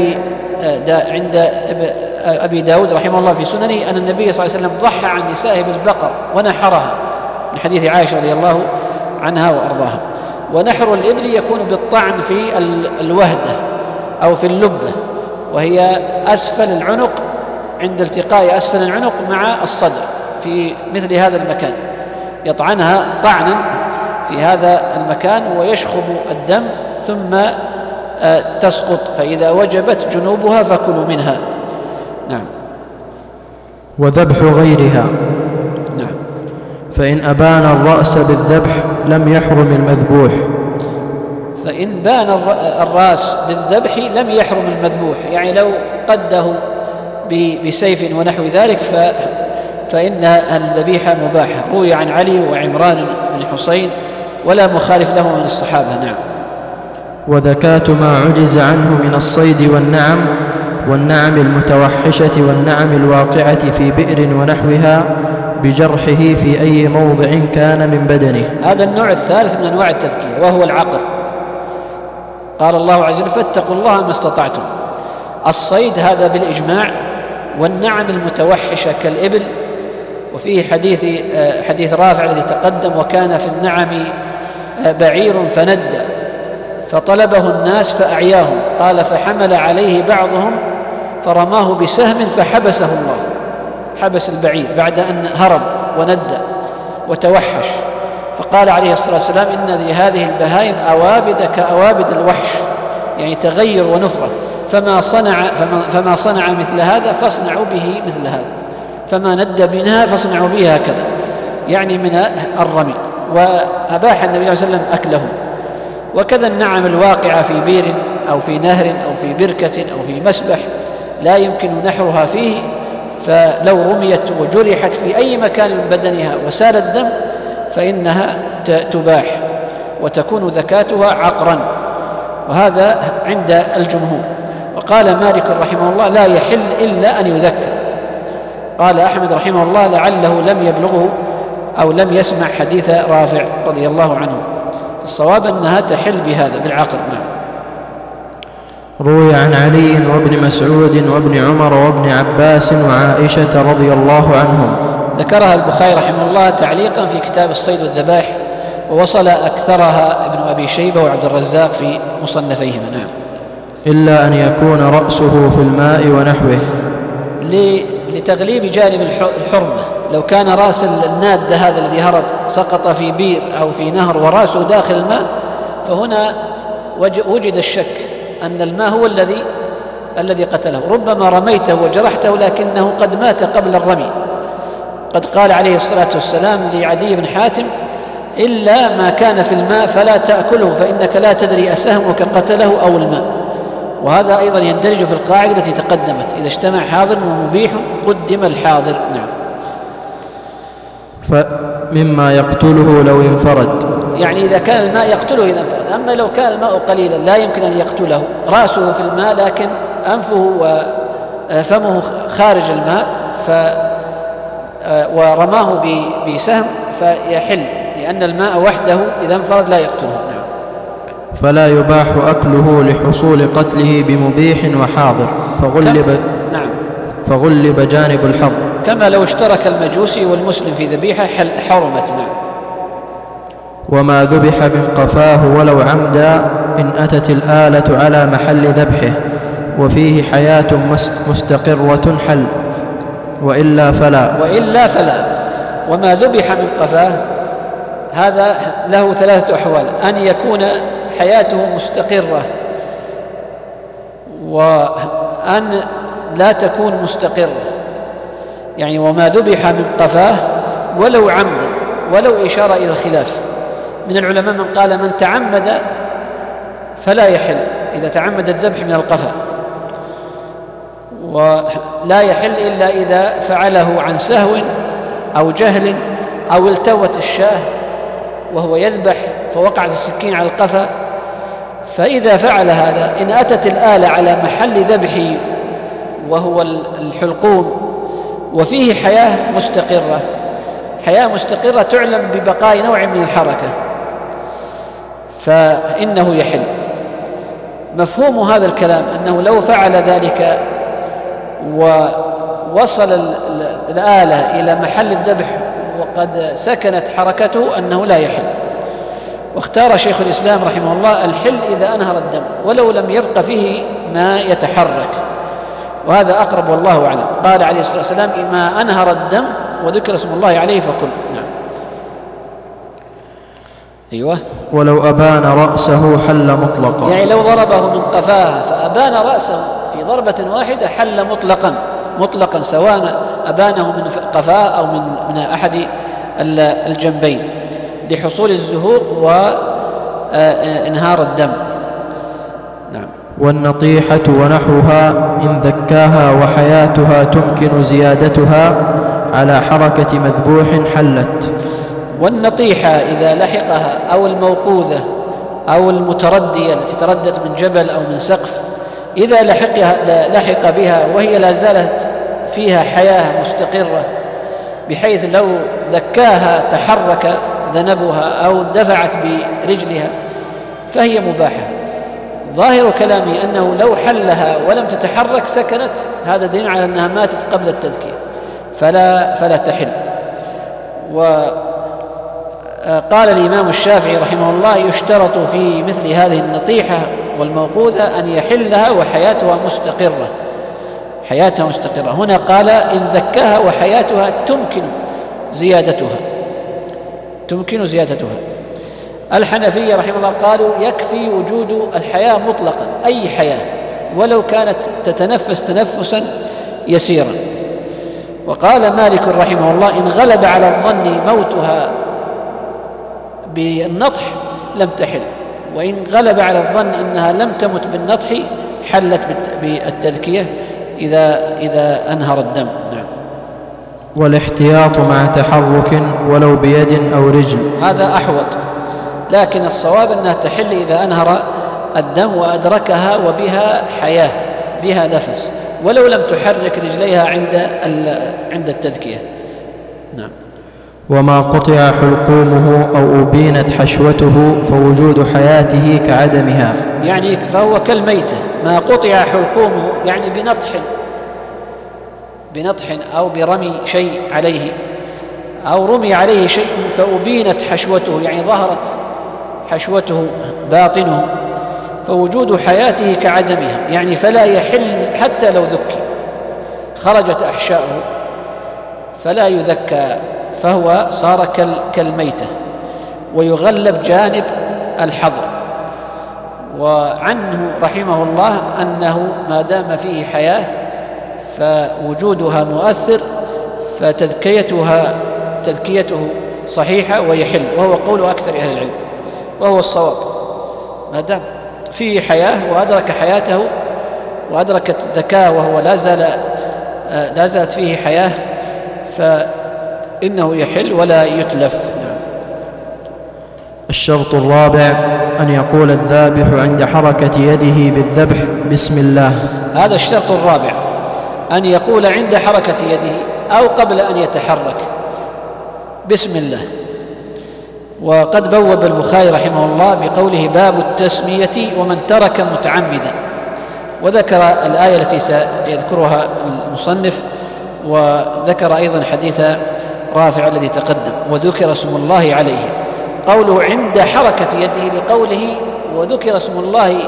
أبي داود رحمه الله في سننه أن النبي صلى الله عليه وسلم ضحى عن نسائه بالبقر ونحرها، من حديث عائشة رضي الله عنها وأرضاها. ونحر الإبل يكون بالطعن في الوهدة أو في اللبة، وهي أسفل العنق، عند التقاء أسفل العنق مع الصدر في مثل هذا المكان، يطعنها طعنا في هذا المكان ويشخب الدم ثم تسقط، فإذا وجبت جنوبها فكلوا منها. نعم. وذبح غيرها. نعم. فإن أبان الرأس بالذبح لم يحرم المذبوح. فإن بان الرأس بالذبح لم يحرم المذبوح، يعني لو قده بسيف ونحو ذلك فإن الذبيحة مباحة. روي عن علي وعمران بن حسين ولا مخالف له من الصحابة. نعم. وذكاة ما عجز عنه من الصيد والنعم والنعم المتوحشة والنعم الواقعة في بئر ونحوها بجرحه في أي موضع كان من بدنه. هذا النوع الثالث من أنواع التذكية وهو العقر. قال الله عز وجل فاتقوا الله ما استطعتم. الصيد هذا بالإجماع، والنعم المتوحشة كالإبل، وفيه حديث رافع الذي تقدم وكان في النعم بعير فندى فطلبه الناس فأعياهم، قال فحمل عليه بعضهم فرماه بسهم فحبسه الله، حبس البعير بعد أن هرب وندى وتوحش. فقال عليه الصلاة والسلام إن لهذه البهائم أوابد كأوابد الوحش، يعني تغير ونفرة، فما صنع مثل هذا فاصنعوا به مثل هذا، فما ندى منها فاصنعوا به هكذا، يعني من الرمي. وأباح النبي صلى الله عليه وسلم أكله. وكذا النعم الواقعة في بير أو في نهر أو في بركة أو في مسبح لا يمكن نحرها فيه، فلو رميت وجرحت في أي مكان من بدنها وسال الدم فإنها تباح وتكون ذكاتها عقرا، وهذا عند الجمهور. وقال مالك رحمه الله لا يحل إلا أن يذكر. قال أحمد رحمه الله لعله لم يبلغه أو لم يسمع حديث رافع رضي الله عنه، الصواب أنها تحل بهذا بالعقر. نعم. روي عن علي وابن مسعود وابن عمر وابن عباس وعائشة رضي الله عنهم. ذكرها البخاري رحمه الله تعليقا في كتاب الصيد والذبائح، ووصل أكثرها ابن أبي شيبة وعبد الرزاق في مصنفيهما. نعم. إلا أن يكون رأسه في الماء ونحوه، لتغليب جانب الحرمة. لو كان رأس الناد هذا الذي هرب سقط في بير أو في نهر ورأسه داخل الماء، فهنا وجد الشك أن الماء هو الذي قتله. ربما رميته وجرحته لكنه قد مات قبل الرمي. قد قال عليه الصلاة والسلام لعدي بن حاتم إلا ما كان في الماء فلا تأكله فإنك لا تدري أسهمك قتله أو الماء. وهذا أيضا يندرج في القاعدة التي تقدمت إذا اجتمع حاضر ومبيح قدم الحاضر. نعم. فمما يقتله لو انفرد، يعني إذا كان الماء يقتله إذا انفرد. أما لو كان الماء قليلا لا يمكن أن يقتله، رأسه في الماء لكن أنفه وفمه خارج الماء ورماه بسهم فيحل، لأن الماء وحده إذا انفرد لا يقتله. نعم. فلا يباح أكله لحصول قتله بمبيح وحاضر فغلب جانب الحظر، كما لو اشترك المجوسي والمسلم في ذبيحة حرمت. نعم. وما ذبح من قفاه ولو عمدا إن أتت الآلة على محل ذبحه وفيه حياة مستقرة حل، وإلا فلا. وما ذبح من قفاه هذا له ثلاثة أحوال: أن يكون حياته مستقرة، وأن لا تكون مستقرة. يعني وما ذبح من قفاه ولو عمدا، ولو إشارة إلى الخلاف. من العلماء من قال من تعمد فلا يحل إذا تعمد الذبح من القفا، ولا يحل إلا إذا فعله عن سهو أو جهل أو التوت الشاه وهو يذبح فوقعت السكين على القفا. فإذا فعل هذا إن أتت الآلة على محل ذبحه وهو الحلقوم وفيه حياة مستقرة تعلم ببقاء نوع من الحركة فإنه يحل. مفهوم هذا الكلام أنه لو فعل ذلك ووصل الآلة إلى محل الذبح وقد سكنت حركته أنه لا يحل. واختار شيخ الإسلام رحمه الله الحل إذا أنهر الدم ولو لم يبق فيه ما يتحرك، وهذا أقرب والله أعلم. قال عليه الصلاة والسلام ما أنهر الدم وذكر اسم الله عليه فكل. نعم. أيوة. ولو أبان رأسه حل مطلقا، يعني لو ضربه من قفاه فأبان رأسه في ضربة واحدة حل مطلقا سواء أبانه من قفاه أو من أحد الجنبين لحصول الزهوق وإنهار الدم. نعم. والنطيحة ونحوها إن ذكاها وحياتها تمكن زيادتها على حركة مذبوح حلت. والنطيحة إذا لحقها أو الموقوذة أو المتردية التي تردت من جبل أو من سقف إذا لحق بها وهي لا زالت فيها حياة مستقرة بحيث لو ذكاها تحرك ذنبها أو دفعت برجلها فهي مباحة. ظاهر كلامي أنه لو حلها ولم تتحرك سكنت، هذا دليل على أنها ماتت قبل التذكية فلا تحل. وقال الإمام الشافعي رحمه الله: يشترط في مثل هذه النطيحة والموقوذة أن يحلها وحياتها مستقرة، حياتها مستقرة. هنا قال: إن ذكاها وحياتها تمكن زيادتها. الحنفية رحمه الله قالوا: يكفي وجود الحياة مطلقا، أي حياة ولو كانت تتنفس تنفسا يسيرا. وقال مالك رحمه الله: إن غلب على الظن موتها بالنطح لم تحل، وإن غلب على الظن أنها لم تمت بالنطح حلت بالتذكية إذا أنهر الدم. نعم. والاحتياط مع تحرك ولو بيد أو رجل، هذا أحوط، لكن الصواب أنها تحل إذا أنهر الدم وأدركها وبها حياة، بها نفس، ولو لم تحرك رجليها عند التذكية. نعم. وما قطع حلقومه أو أبينت حشوته فوجود حياته كعدمها، يعني فهو كالميتة. ما قطع حلقومه يعني بنطح أو برمي شيء عليه أو رمي عليه شيء فأبينت حشوته، يعني ظهرت حشوته باطنه، فوجود حياته كعدمها، يعني فلا يحل حتى لو ذكي، خرجت أحشاؤه فلا يذكى، فهو صار كالميتة، ويغلب جانب الحظر. وعنه رحمه الله أنه ما دام فيه حياة فوجودها مؤثر، فتذكيته صحيحة ويحل، وهو قول أكثر أهل العلم، وهو الصواب. ما دام فيه حياة وأدرك حياته وأدركت ذكاء وهو لا زالت فيه حياة فإنه يحل ولا يتلف. الشرط الرابع أن يقول الذابح عند حركة يده بالذبح بسم الله. هذا الشرط الرابع، أن يقول عند حركة يده أو قبل أن يتحرك بسم الله. وقد بوب البخاري رحمه الله بقوله: باب التسمية ومن ترك متعمدا، وذكر الآية التي سيذكرها المصنف، وذكر أيضا حديث رافع الذي تقدم: وذكر اسم الله عليه. قوله عند حركة يده لقوله وذكر اسم الله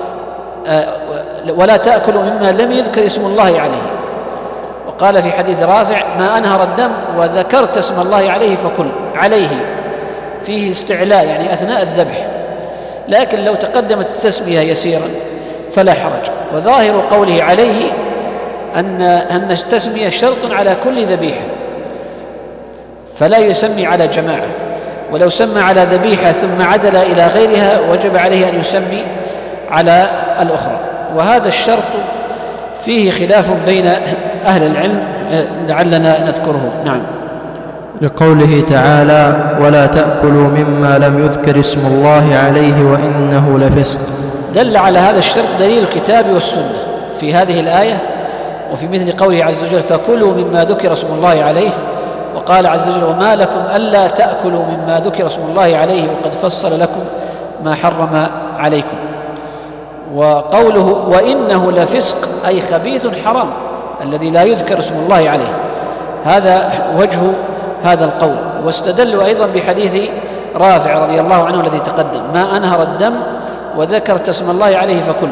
ولا تأكلوا مما لم يذكر اسم الله عليه. وقال في حديث رافع: ما أنهر الدم وذكرت اسم الله عليه فكل. عليه فيه استعلاء، يعني أثناء الذبح، لكن لو تقدمت التسمية يسيرا فلا حرج. وظاهر قوله عليه أن التسمية شرط على كل ذبيحة، فلا يسمي على جماعة، ولو سمى على ذبيحة ثم عدل إلى غيرها وجب عليه أن يسمي على الأخرى. وهذا الشرط فيه خلاف بين أهل العلم لعلنا نذكره. نعم. لقوله تعالى: ولا تأكلوا مما لم يذكر اسم الله عليه وإنه لفسق. دل على هذا الشرط دليل الكتاب والسنة في هذه الآية، وفي مثل قوله عز وجل: فكلوا مما ذكر اسم الله عليه. وقال عز وجل: وما لكم ألا تأكلوا مما ذكر اسم الله عليه وقد فصل لكم ما حرم عليكم. وقوله وإنه لفسق أي خبيث حرام الذي لا يذكر اسم الله عليه، هذا وجه هذا القول. واستدلوا أيضا بحديث رافع رضي الله عنه الذي تقدم: ما أنهر الدم وذكرت اسم الله عليه فكل.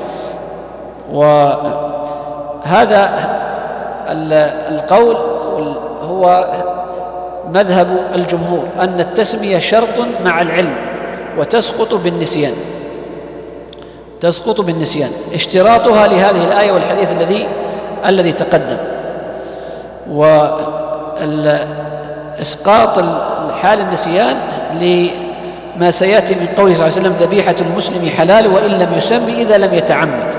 وهذا القول هو مذهب الجمهور، أن التسمية شرط مع العلم وتسقط بالنسيان، اشتراطها لهذه الآية والحديث الذي تقدم. وإسقاط حال النسيان لما سيأتي من قوله صلى الله عليه وسلم: ذبيحة المسلم حلال وإن لم يسمي إذا لم يتعمد.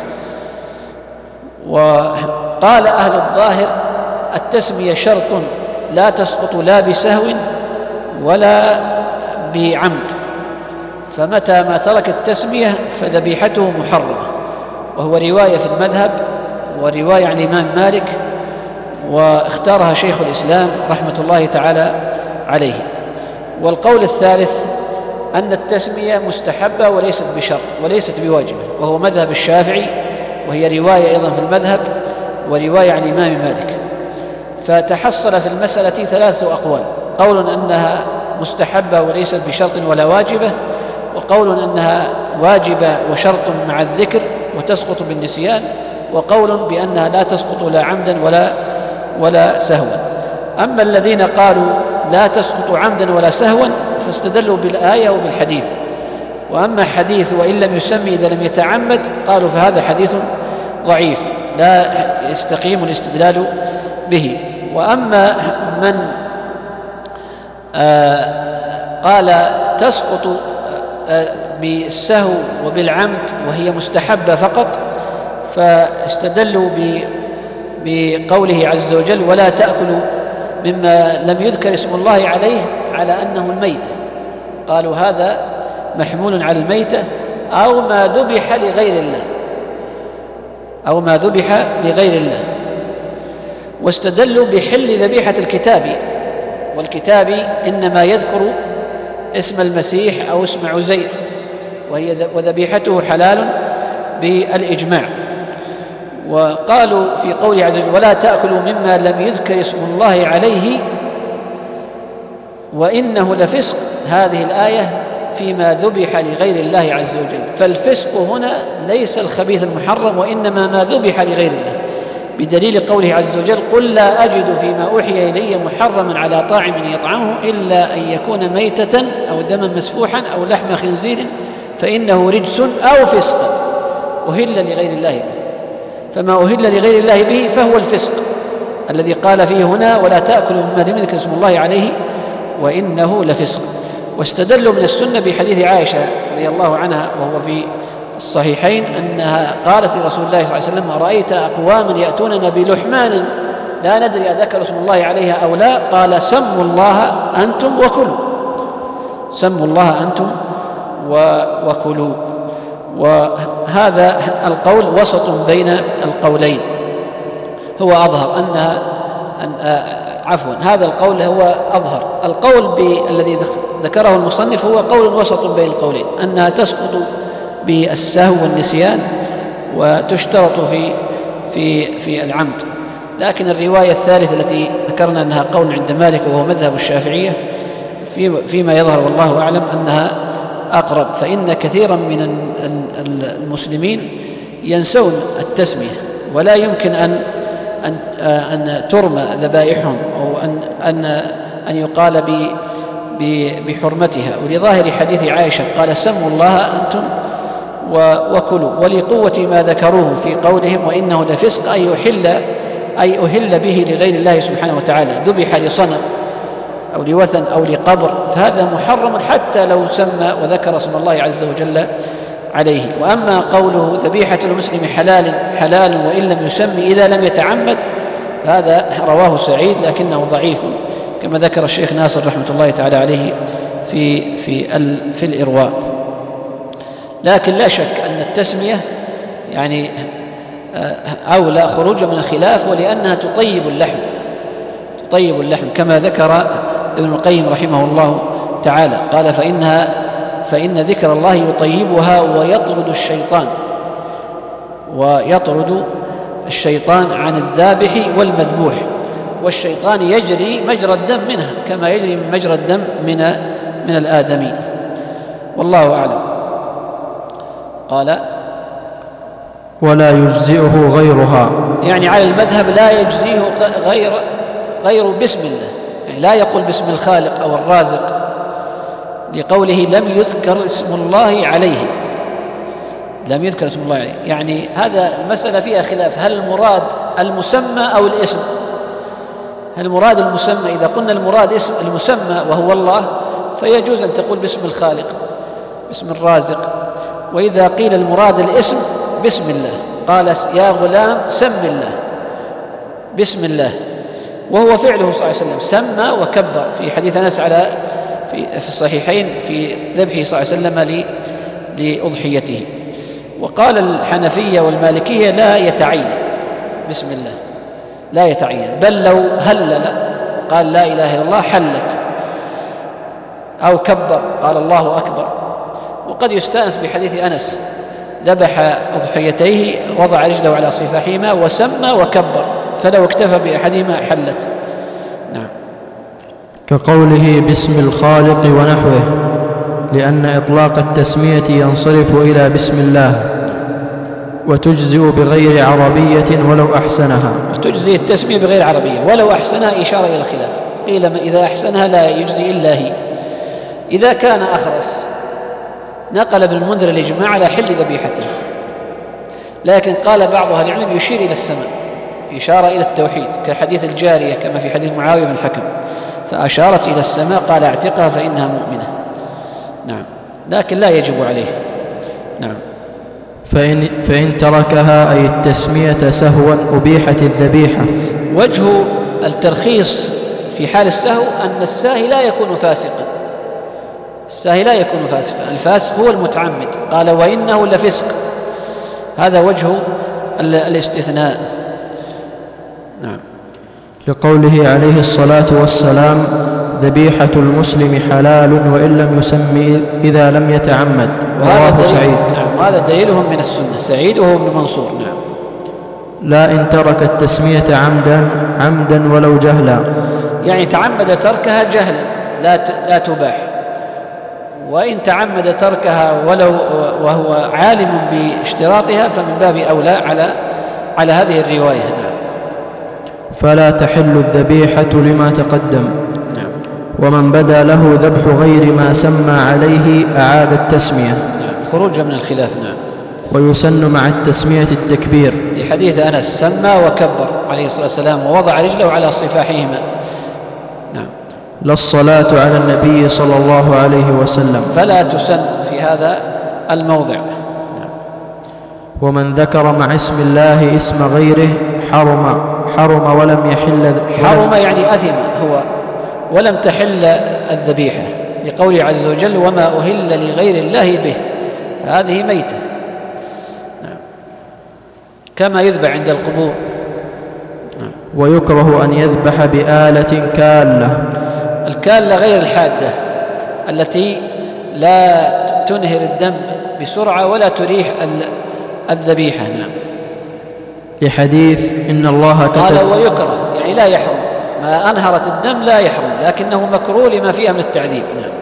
وقال أهل الظاهر: التسمية شرط لا تسقط لا بسهو ولا بعمد، فمتى ما ترك التسمية فذبيحته محرمة. وهو رواية في المذهب ورواية عن الإمام مالك، واختارها شيخ الإسلام رحمة الله تعالى عليه. والقول الثالث أن التسمية مستحبة وليست بشرط وليست بواجبة، وهو مذهب الشافعي، وهي رواية أيضا في المذهب ورواية عن الإمام مالك. فتحصل في المسألة 3 أقوال: قول أنها مستحبة وليست بشرط ولا واجبة، وقول أنها واجبة وشرط مع الذكر وتسقط بالنسيان، وقول بأنها لا تسقط لا عمدا ولا سهوا. أما الذين قالوا لا تسقط عمدا ولا سهوا فاستدلوا بالآية وبالحديث، وأما حديث وإن لم يسمي إذا لم يتعمد قالوا فهذا حديث ضعيف لا يستقيم الاستدلال به. وأما من قال تسقط بالسهو وبالعمد وهي مستحبة فقط، فاستدلوا بقوله عز وجل: ولا تأكلوا مما لم يذكر اسم الله عليه، على أنه الميتة. قالوا هذا محمول على الميتة أو ما ذبح لغير الله، واستدلوا بحل ذبيحة الكتاب، والكتاب إنما يذكر اسم المسيح أو اسم عزير، وذبيحته حلال بالإجماع. وقالوا في قوله عز وجل: ولا تأكلوا مما لم يذكر اسم الله عليه وإنه لفسق، هذه الآية فيما ذبح لغير الله عز وجل. فالفسق هنا ليس الخبيث المحرم، وإنما ما ذبح لغير الله، بدليل قوله عز وجل: قل لا أجد فيما أوحي إلي محرما على طاعم يطعمه إلا أن يكون ميتة أو دما مسفوحا أو لحم خنزير فإنه رجس أو فسق أهل لغير الله به. فما أهل لغير الله به فهو الفسق الذي قال فيه هنا: ولا تأكلوا مما لم يذكر اسم الله عليه وإنه لفسق. واستدلوا من السنة بحديث عائشة رضي الله عنها وهو في الصحيحين أنها قالت لرسول الله صلى الله عليه وسلم: أرأيت أقواما يأتوننا بلحمان لا ندري أذكر اسم الله عليها أو لا؟ قال: سموا الله أنتم وكلوا، سموا الله أنتم وكلوا. وهذا القول وسط بين القولين، هو أظهر هذا القول هو أظهر. القول الذي ذكره المصنف هو قول وسط بين القولين، أنها تسقط بالسهو والنسيان وتشترط في العمد. لكن الرواية الثالثة التي ذكرنا أنها قول عند مالك وهو مذهب الشافعية فيما يظهر والله أعلم أنها أقرب، فإن كثيرا من المسلمين ينسون التسمية، ولا يمكن أن ترمى ذبائحهم أو أن يقال بحرمتها. ولظاهر حديث عائشة قال: سموا الله أنتم وكلوا، ولقوة ما ذكروه في قولهم وإنه لفسق أي أهل به لغير الله سبحانه وتعالى، ذبح لصنم أو لوثن أو لقبر، فهذا محرم حتى لو سمى وذكر اسم الله عز وجل عليه. وأما قوله: ذبيحة المسلم حلال وإن لم يسمي إذا لم يتعمد، فهذا رواه سعيد لكنه ضعيف كما ذكر الشيخ ناصر رحمة الله تعالى عليه في الإرواء. لكن لا شك أن التسمية يعني أولى خروجا من الخلاف، ولأنها تطيب اللحم كما ذكر ابن القيم رحمه الله تعالى، قال: فإن ذكر الله يطيبها ويطرد الشيطان عن الذابح والمذبوح، والشيطان يجري مجرى الدم منها كما يجري من مجرى الدم من الآدمي، والله أعلم. قال: ولا يجزئه غيرها، يعني على المذهب لا يجزيه غير بسم الله، يعني لا يقول باسم الخالق أو الرازق، لقوله لم يذكر اسم الله عليه، لم يذكر اسم الله عليه. يعني هذا المسألة فيها خلاف، هل المراد المسمى أو الاسم؟ هل المراد المسمى؟ إذا قلنا المراد اسم المسمى وهو الله فيجوز أن تقول باسم الخالق، باسم الرازق. وإذا قيل المراد الاسم بسم الله، قال: يا غلام سم الله، بسم الله، وهو فعله صلى الله عليه وسلم، سمى وكبر في حديث أنس في الصحيحين في ذبحه صلى الله عليه وسلم لأضحيته. وقال الحنفية والمالكية لا يتعين بسم الله، لا يتعين، بل لو هلل قال لا إله إلا الله حلت، أو كبر قال الله أكبر. وقد يستأنس بحديث أنس ذبح أضحيتيه وضع رجله على صفاحهما وسمى وكبر، فلو اكتفى بأحدهما حلت. نعم. كقوله باسم الخالق ونحوه، لأن إطلاق التسمية ينصرف إلى بسم الله، وتجزئ بغير عربية ولو أحسنها. وتجزئ التسمية بغير عربية ولو أحسنها، إشارة إلى الخلاف، قيل إذا أحسنها لا يجزي إلا هي. إذا كان أخرس نقل ابن المنذر الإجماع على حل ذبيحته، لكن قال بعض أهل العلم يشير إلى السماء، إشارة إلى التوحيد، كحديث الجارية كما في حديث معاوية بن الحكم، فأشارت إلى السماء قال اعتقها فإنها مؤمنة. نعم، لكن لا يجب عليه. نعم. فإن تركها أي التسمية سهوا أبيحت الذبيحة. وجه الترخيص في حال السهو أن الساهي لا يكون فاسقا، الساهي لا يكون فاسقا، الفاسق هو المتعمد، قال وإنه لفسق، هذا وجه الاستثناء. نعم. لقوله عليه الصلاة والسلام ذبيحة المسلم حلال وإن لم يسمي إذا لم يتعمد، رواه سعيد. نعم، وهذا دليلهم من السنة، سعيد وهو ابن منصور. نعم. لا إن ترك التسمية عمدا ولو جهلا، يعني تعمد تركها جهلا لا تباح، وإن تعمد تركها ولو وهو عالم باشتراطها فمن باب أولى على هذه الرواية. نعم. فلا تحل الذبيحة لما تقدم. نعم. ومن بدا له ذبح غير ما سمى عليه أعاد التسمية. نعم. خروجا من الخلاف. نعم. ويسن مع التسمية التكبير، لحديث أنس سمى وكبر عليه الصلاة والسلام ووضع رجله على صفاحهما. نعم. لا الصلاة على النبي صلى الله عليه وسلم، فلا تسن في هذا الموضع. نعم. ومن ذكر مع اسم الله اسم غيره حرم ولم يحل. حرم يعني أثم هو ولم تحل الذبيحة، لقوله عز وجل وما أهل لغير الله به، هذه ميتة. نعم. كما يذبح عند القبور. نعم. ويكره أن يذبح بآلة كالة. الكالة غير الحادة التي لا تنهر الدم بسرعة ولا تريح الذبيحة. نعم. لحديث إن الله كتب، قال ويكره يعني لا يحرم، ما أنهرت الدم لا يحرم، لكنه مكروه لما فيها من التعذيب. نعم.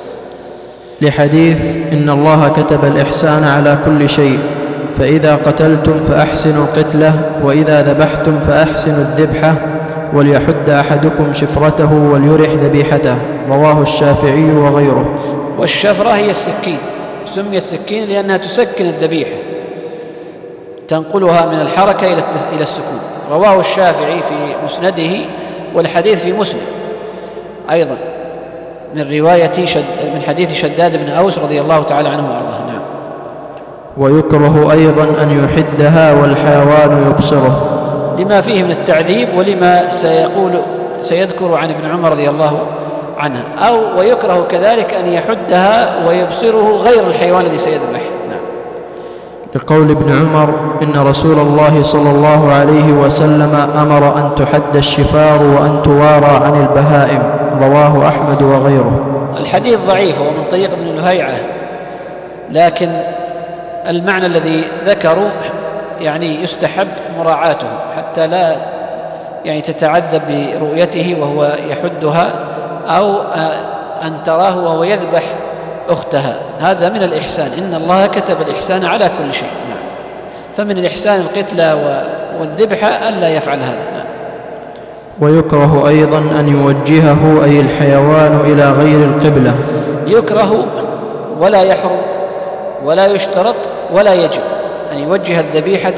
لحديث إن الله كتب الإحسان على كل شيء، فإذا قتلتم فأحسنوا القتلة، وإذا ذبحتم فأحسنوا الذبحة، وليحد أحدكم شفرته وليرح ذبيحته، رواه الشافعي وغيره. والشفرة هي السكين، سمي السكين لأنها تسكن الذبيحة، تنقلها من الحركة إلى السكون. رواه الشافعي في مسنده، والحديث في مسلم أيضا من رواية من حديث شداد بن أوس رضي الله تعالى عنه وأرضاه. نعم. ويكره أيضا أن يحدها والحيوان يبصره، لما فيه من التعذيب ولما سيذكر عن ابن عمر رضي الله عنه. أو ويكره كذلك أن يحدها ويبصره غير الحيوان الذي سيذبح. نعم. لقول ابن عمر إن رسول الله صلى الله عليه وسلم أمر أن تحد الشفار وأن توارى عن البهائم، رواه أحمد وغيره. الحديث ضعيف ومن طريق ابن لهيعة، لكن المعنى الذي ذكروا يعني يستحب مراعاته حتى لا يعني تتعذب برؤيته وهو يحدها، أو أن تراه وهو يذبح أختها، هذا من الإحسان، إن الله كتب الإحسان على كل شيء. نعم. فمن الإحسان القتلى والذبح ألا يفعل هذا. نعم. ويكره أيضا أن يوجهه أي الحيوان إلى غير القبلة. يكره ولا يحرم ولا يشترط ولا يجب أن يوجه الذبيحة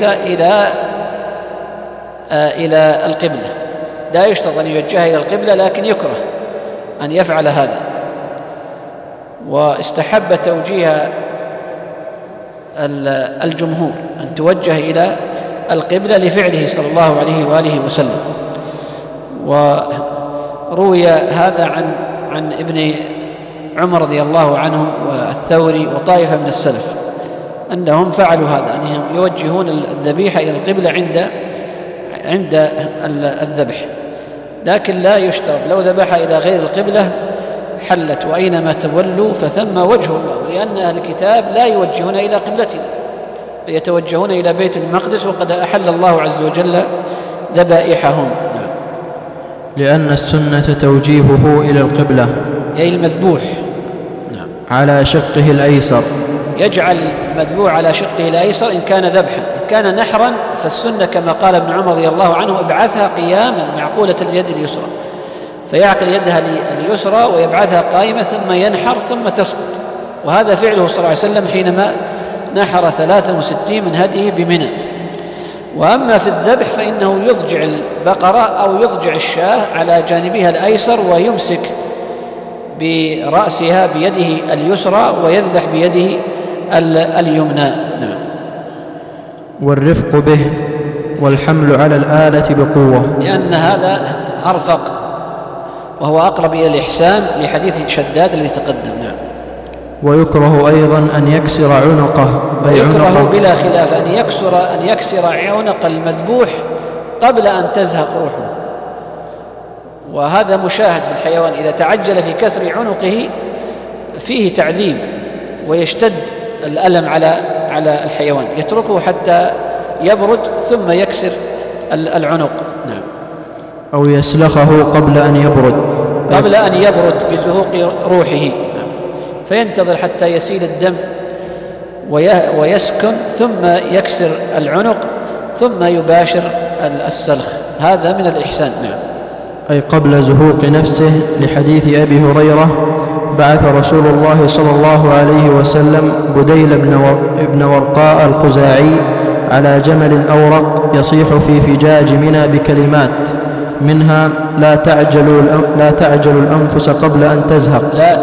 إلى القبلة، لا يشترط أن يوجهها إلى القبلة، لكن يكره أن يفعل هذا. واستحب توجيه الجمهور أن توجه إلى القبلة لفعله صلى الله عليه وآله وسلم. وروي هذا عن ابن عمر رضي الله عنه والثوري وطائفة من السلف، أنهم فعلوا هذا، أنهم يوجهون الذبيحة إلى القبلة عند الذبح، لكن لا يشترط لو ذبح إلى غير القبلة حلت، وأينما تولوا فثم وجه الله، لأن أهل الكتاب لا يوجهون إلى قبلتنا، يتوجهون إلى بيت المقدس، وقد أحل الله عز وجل ذبائحهم. لأن السنة توجيهه إلى القبلة، أي المذبوح على شقه الأيسر، يجعل المذبوح على شقه الأيسر إن كان ذبحا. إن كان نحرا فالسنة كما قال ابن عمر رضي الله عنه: ابعثها قياما معقولة اليد اليسرى، فيعقل يدها اليسرى ويبعثها قائمة ثم ينحر ثم تسقط، وهذا فعله صلى الله عليه وسلم حينما نحر 63 من هديه بمنى. وأما في الذبح فإنه يضجع البقرة أو يضجع الشاة على جانبها الأيسر، ويمسك برأسها بيده اليسرى ويذبح بيده اليمنى. نعم. والرفق به والحمل على الآلة بقوة، لأن هذا أرفق وهو أقرب إلى الإحسان لحديث شداد الذي تقدم. نعم. ويكره أيضا أن يكسر عنقه، ويكره بلا خلاف أن يكسر عنق المذبوح قبل أن تزهق روحه، وهذا مشاهد في الحيوان، إذا تعجل في كسر عنقه فيه تعذيب ويشتد الألم على الحيوان، يتركه حتى يبرد ثم يكسر العنق. نعم. أو يسلخه قبل أن يبرد بزهوق روحه، فينتظر حتى يسيل الدم ويسكن ثم يكسر العنق ثم يباشر السلخ، هذا من الإحسان. نعم. أي قبل زهوق نفسه، لحديث أبي هريرة: بعث رسول الله صلى الله عليه وسلم بديل بن ورقاء الخزاعي على جمل أورق يصيح في فجاج منى بكلمات منها: لا تعجلوا الأنفس قبل أن تزهق،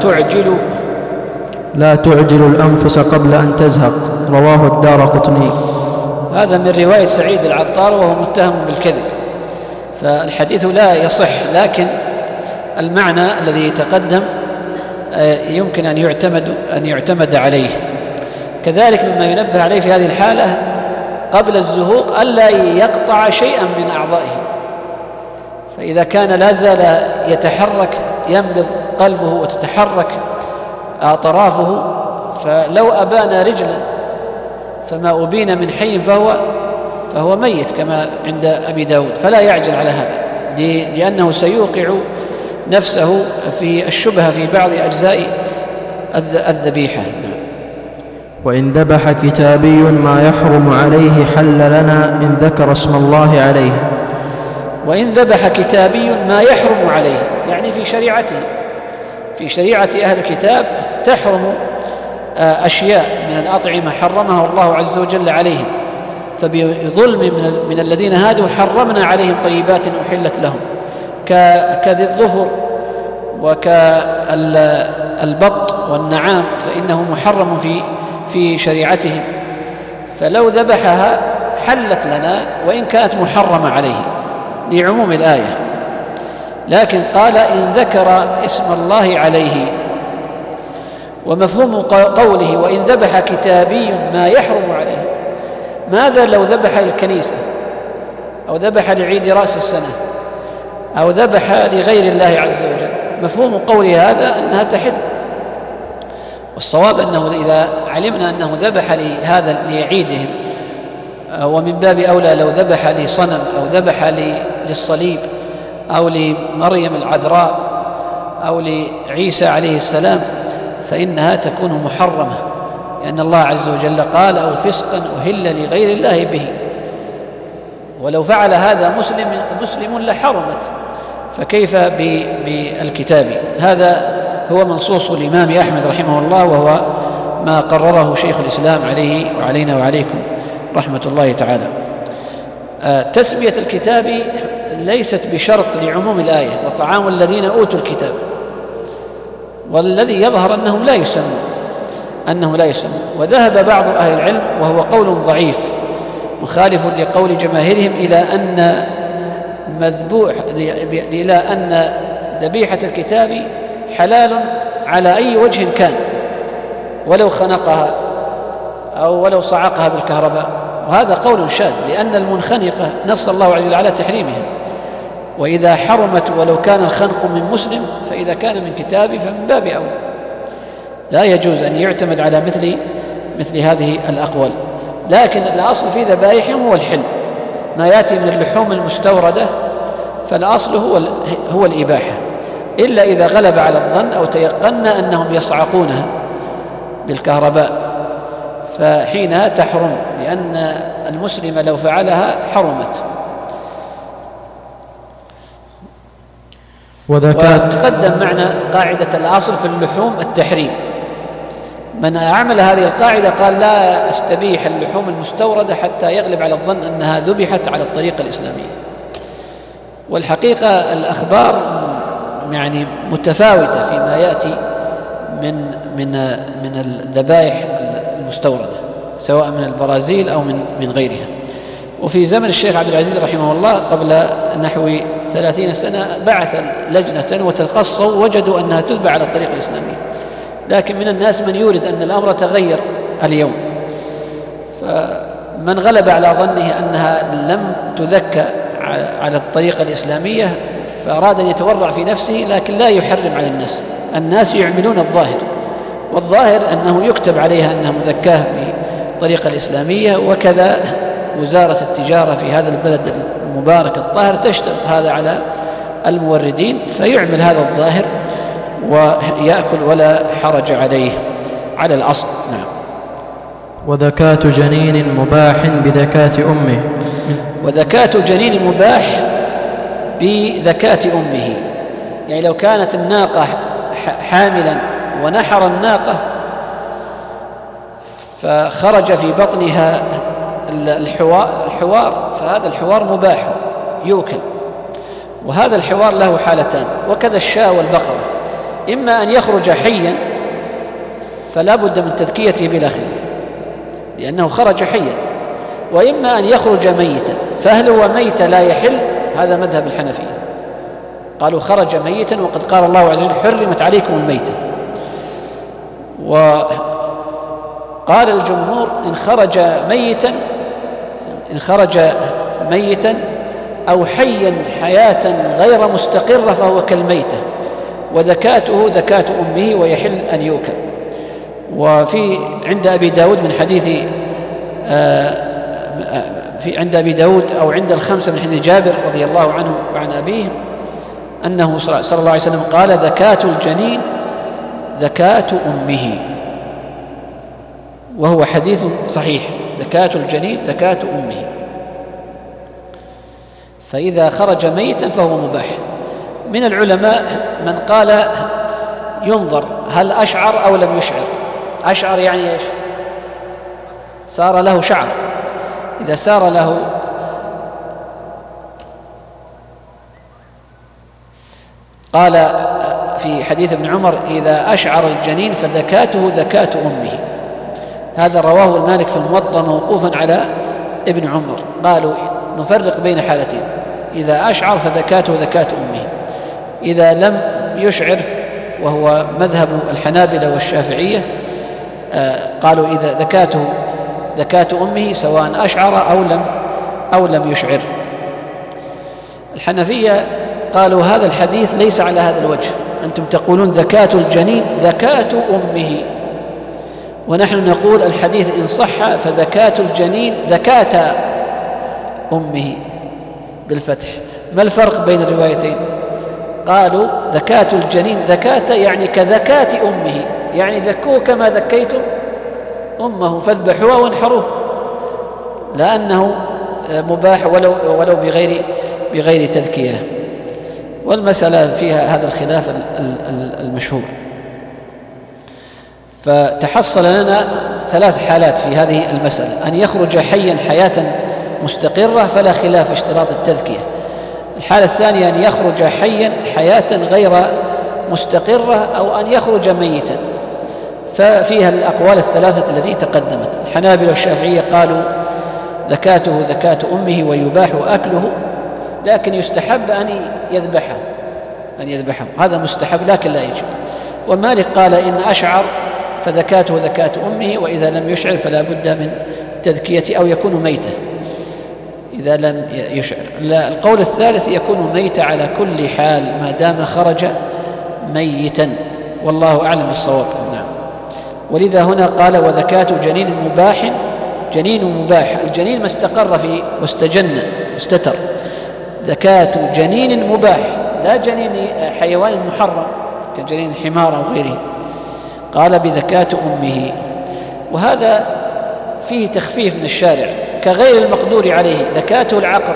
لا تعجلوا الأنفس قبل أن تزهق، رواه الدارقطني. هذا من رواية سعيد العطار وهو متهم بالكذب، فالحديث لا يصح، لكن المعنى الذي يتقدم يمكن أن يعتمد عليه. كذلك مما ينبه عليه في هذه الحالة قبل الزهوق ألا يقطع شيئا من أعضائه، فإذا كان لا زال يتحرك ينبض قلبه وتتحرك أطرافه، فلو أبان رجلا فما أبين من حي فهو ميت كما عند أبي داود، فلا يعجل على هذا، لأنه سيوقع نفسه في الشبهة في بعض أجزاء الذبيحة. وإن ذبح كتابي ما يحرم عليه حل لنا إن ذكر اسم الله عليه. وإن ذبح كتابي ما يحرم عليه، يعني في شريعة أهل الكتاب تحرم أشياء من الأطعمة حرمها الله عز وجل عليهم، فبظلم من الذين هادوا حرمنا عليهم طيبات أحلت لهم، كذي الظفر وكالبط والنعام، فإنه محرم في شريعتهم، فلو ذبحها حلت لنا وإن كانت محرمة عليه لعموم الآية. لكن قال إن ذكر اسم الله عليه، ومفهوم قوله وإن ذبح كتابي ما يحرم عليه، ماذا لو ذبح للكنيسة أو ذبح لعيد رأس السنة أو ذبح لغير الله عز وجل؟ مفهوم قوله هذا أنها تحل، والصواب أنه إذا علمنا أنه ذبح لهذا لعيدهم، ومن باب أولى لو ذبح لصنم أو ذبح للصليب أو لمريم العذراء أو لعيسى عليه السلام، فإنها تكون محرمة، لأن الله عز وجل قال أو فسقا أهل لغير الله به، ولو فعل هذا مسلم لحرمت، فكيف بالكتاب؟ هذا هو منصوص الإمام أحمد رحمه الله، وهو ما قرره شيخ الإسلام عليه وعلينا وعليكم رحمة الله تعالى. تسمية الكتاب ليست بشرط لعموم الآية، وطعام الذين أوتوا الكتاب، والذي يظهر أنهم لا يسمون، وذهب بعض أهل العلم وهو قول ضعيف مخالف لقول جماهيرهم إلى أن ذبيحة الكتاب حلال على أي وجه كان، ولو خنقها أو ولو صعقها بالكهرباء، وهذا قول شاذ، لأن المنخنقة نص الله عز وجل على تحريمها، وإذا حرمت ولو كان الخنق من مسلم فإذا كان من كتابي فمن باب أولى. لا يجوز أن يعتمد على مثل هذه الأقوال. لكن الأصل في ذبائحهم هو الحل، ما يأتي من اللحوم المستوردة فالأصل هو الإباحة، إلا إذا غلب على الظن أو تيقنا أنهم يصعقونها بالكهرباء، فحينها تحرم، لأن المسلم لو فعلها حرمت. وتقدم معنا قاعدة الأصل في اللحوم التحريم. من أعمل هذه القاعدة قال لا أستبيح اللحوم المستوردة حتى يغلب على الظن أنها ذبحت على الطريقة الإسلامية. والحقيقة الأخبار يعني متفاوتة فيما يأتي من الذبائح المستوردة، سواء من البرازيل أو من غيرها. وفي زمن الشيخ عبد العزيز رحمه الله قبل نحو 30 سنة بعث لجنة وتخصصوا، وجدوا أنها تذبح على الطريقة الإسلامية. لكن من الناس من يورد أن الأمر تغير اليوم، فمن غلب على ظنه أنها لم تذكى على الطريقة الإسلامية فأراد أن يتورع في نفسه، لكن لا يحرم على الناس يعملون الظاهر، والظاهر أنه يكتب عليها أنها مذكاة بالطريقة الإسلامية. وكذا وزارة التجارة في هذا البلد المبارك الطاهر تشترط هذا على الموردين، فيعمل هذا الظاهر ويأكل ولا حرج عليه على الأصل. نعم. وذكاة جنين مباح بذكاة أمه. وذكاة جنين مباح بذكاة أمه، يعني لو كانت الناقة حاملا ونحر الناقة فخرج في بطنها الحوار، فهذا الحوار مباح يؤكل. وهذا الحوار له حالتان، وكذا الشاة والبقرة، إما أن يخرج حيا فلا بد من تذكيته بلا خلاف لأنه خرج حيا، وإما أن يخرج ميتا. فهل هو ميت لا يحل؟ هذا مذهب الحنفية، قالوا خرج ميتا، وقد قال الله عز وجل حرمت عليكم الميتة. وقال الجمهور إن خرج ميتا أو حيا حياة غير مستقرة فهو كالميتة، وذكاته ذكاة أمه ويحل أن يؤكل. وفي عند أبي داود من حديث عند أبي داود أو عند الخمسة من حديث جابر رضي الله عنه وعن أبيه أنه صلى الله عليه وسلم قال ذكاة الجنين ذكاة أمه، وهو حديث صحيح، ذكاة الجنين ذكاة أمه. فإذا خرج ميتا فهو مباح. من العلماء من قال ينظر هل أشعر أو لم يشعر. أشعر يعني إيش؟ صار له شعر. إذا صار له قال في حديث ابن عمر إذا أشعر الجنين فذكاته ذكاة أمه. هذا رواه المالك في الموطأ موقوفا على ابن عمر. قالوا نفرق بين حالتين، إذا أشعر فذكاته ذكاة أمه، إذا لم يشعر وهو مذهب الحنابلة والشافعية قالوا إذا ذكاته ذكاة أمه سواء أشعر أو لم يشعر. الحنفية قالوا هذا الحديث ليس على هذا الوجه، أنتم تقولون ذكاة الجنين ذكاة أمه، ونحن نقول الحديث إن صح فذكاة الجنين ذكاة أمه بالفتح. ما الفرق بين الروايتين؟ قالوا ذكاة الجنين ذكاة يعني كذكاة أمه، يعني ذكوه كما ذكيتم أمه فاذبحوها وانحروه، لأنه مباح ولو بغير تذكية. والمسألة فيها هذا الخلاف المشهور. فتحصل لنا 3 حالات في هذه المسألة: أن يخرج حيا حياة مستقرة فلا خلاف اشتراط التذكية. الحالة الثانية أن يخرج حيا حياة غير مستقرة، أو أن يخرج ميتا، ففيها الأقوال 3 التي تقدمت. الحنابلة والشافعية قالوا ذكاته ذكاة أمه ويباح أكله، لكن يستحب أن يذبحه، هذا مستحب لكن لا يجب. ومالك قال إن أشعر فذكاته ذكاة أمه، وإذا لم يشعر فلا بد من تذكية أو يكون ميتا إذا لم يشعر. القول الثالث يكون ميتا على كل حال ما دام خرج ميتا، والله أعلم بالصواب. نعم. ولذا هنا قال وذكاة جنين مباح. جنين مباح، الجنين ما استقر فيه واستجن واستتر. ذكاة جنين مباح، لا جنين حيوان محرم كجنين الحمار أو غيره. قال بذكاة أمه، وهذا فيه تخفيف من الشارع كغير المقدور عليه ذكاته العقر،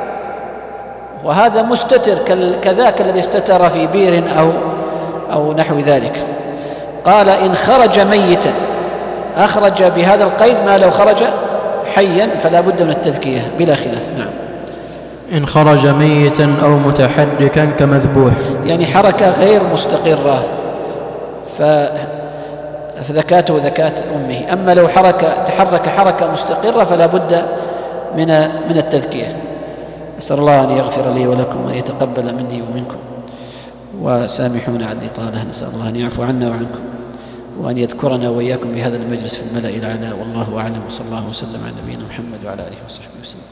وهذا مستتر كذاك الذي استتر في بير أو نحو ذلك. قال إن خرج ميتا، أخرج بهذا القيد ما لو خرج حيا فلا بد من التذكية بلا خلاف. نعم. إن خرج ميتا أو متحركا كمذبوح، يعني حركة غير مستقرة فذكاته ذكاة أمه. أما لو تحرك حركة مستقرة فلا بد من التذكية. أسأل الله أن يغفر لي ولكم وأن يتقبل مني ومنكم، وسامحونا على الإطالة. نسأل الله أن يعفو عنا وعنكم، وأن يذكرنا وإياكم بهذا المجلس في الملأ الأعلى. والله أعلم، وصلى الله وسلم على نبينا محمد وعلى آله وصحبه وسلم.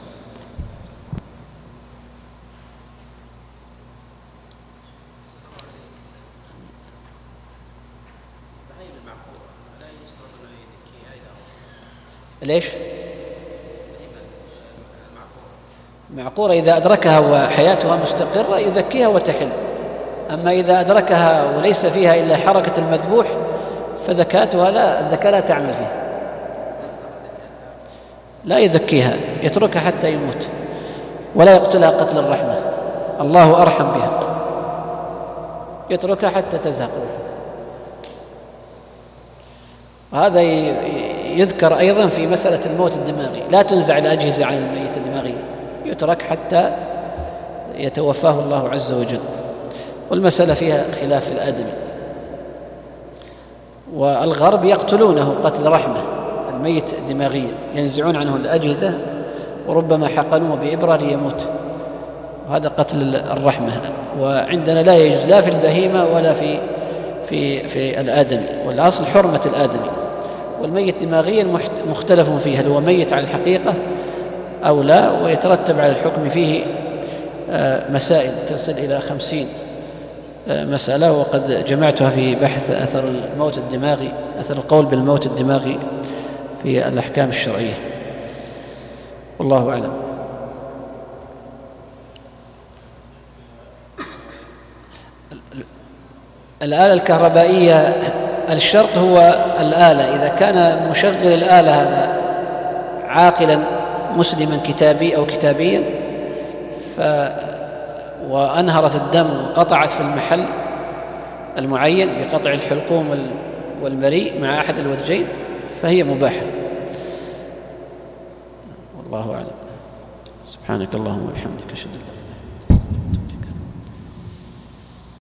ليش؟ معقورة إذا أدركها وحياتها مستقرة يذكيها وتحل. أما إذا أدركها وليس فيها إلا حركة المذبوح فذكاتها الذكاء لا تعمل فيها، لا يذكيها، يتركها حتى يموت، ولا يقتلها قتل الرحمة، الله أرحم بها، يتركها حتى تزهق. وهذا يذكر أيضا في مسألة الموت الدماغي، لا تنزع الأجهزة عن الميت الدماغي، يترك حتى يتوفاه الله عز وجل. والمسألة فيها خلاف في الآدمي، والغرب يقتلونه قتل رحمة الميت دماغيا، ينزعون عنه الأجهزة وربما حقنوه بإبرة ليموت، وهذا قتل الرحمة. وعندنا لا يجوز لا في البهيمة ولا في الآدمي، والأصل حرمة الآدمي. والميت دماغيا مختلف فيه، هل هو ميت على الحقيقة أو لا، ويترتب على الحكم فيه مسائل تصل إلى 50 مسألة، وقد جمعتها في بحث أثر الموت الدماغي، أثر القول بالموت الدماغي في الأحكام الشرعية، والله أعلم. الآلة الكهربائية الشرط هو الآلة، إذا كان مشغل الآلة هذا عاقلا مسلما كتابي أو كتابيا وأنهرت الدم وقطعت في المحل المعين بقطع الحلقوم والمريء مع أحد الوجهين فهي مباحة، والله أعلم. سبحانك اللهم وبحمدك، أشهد أن لا إله إلا أنت.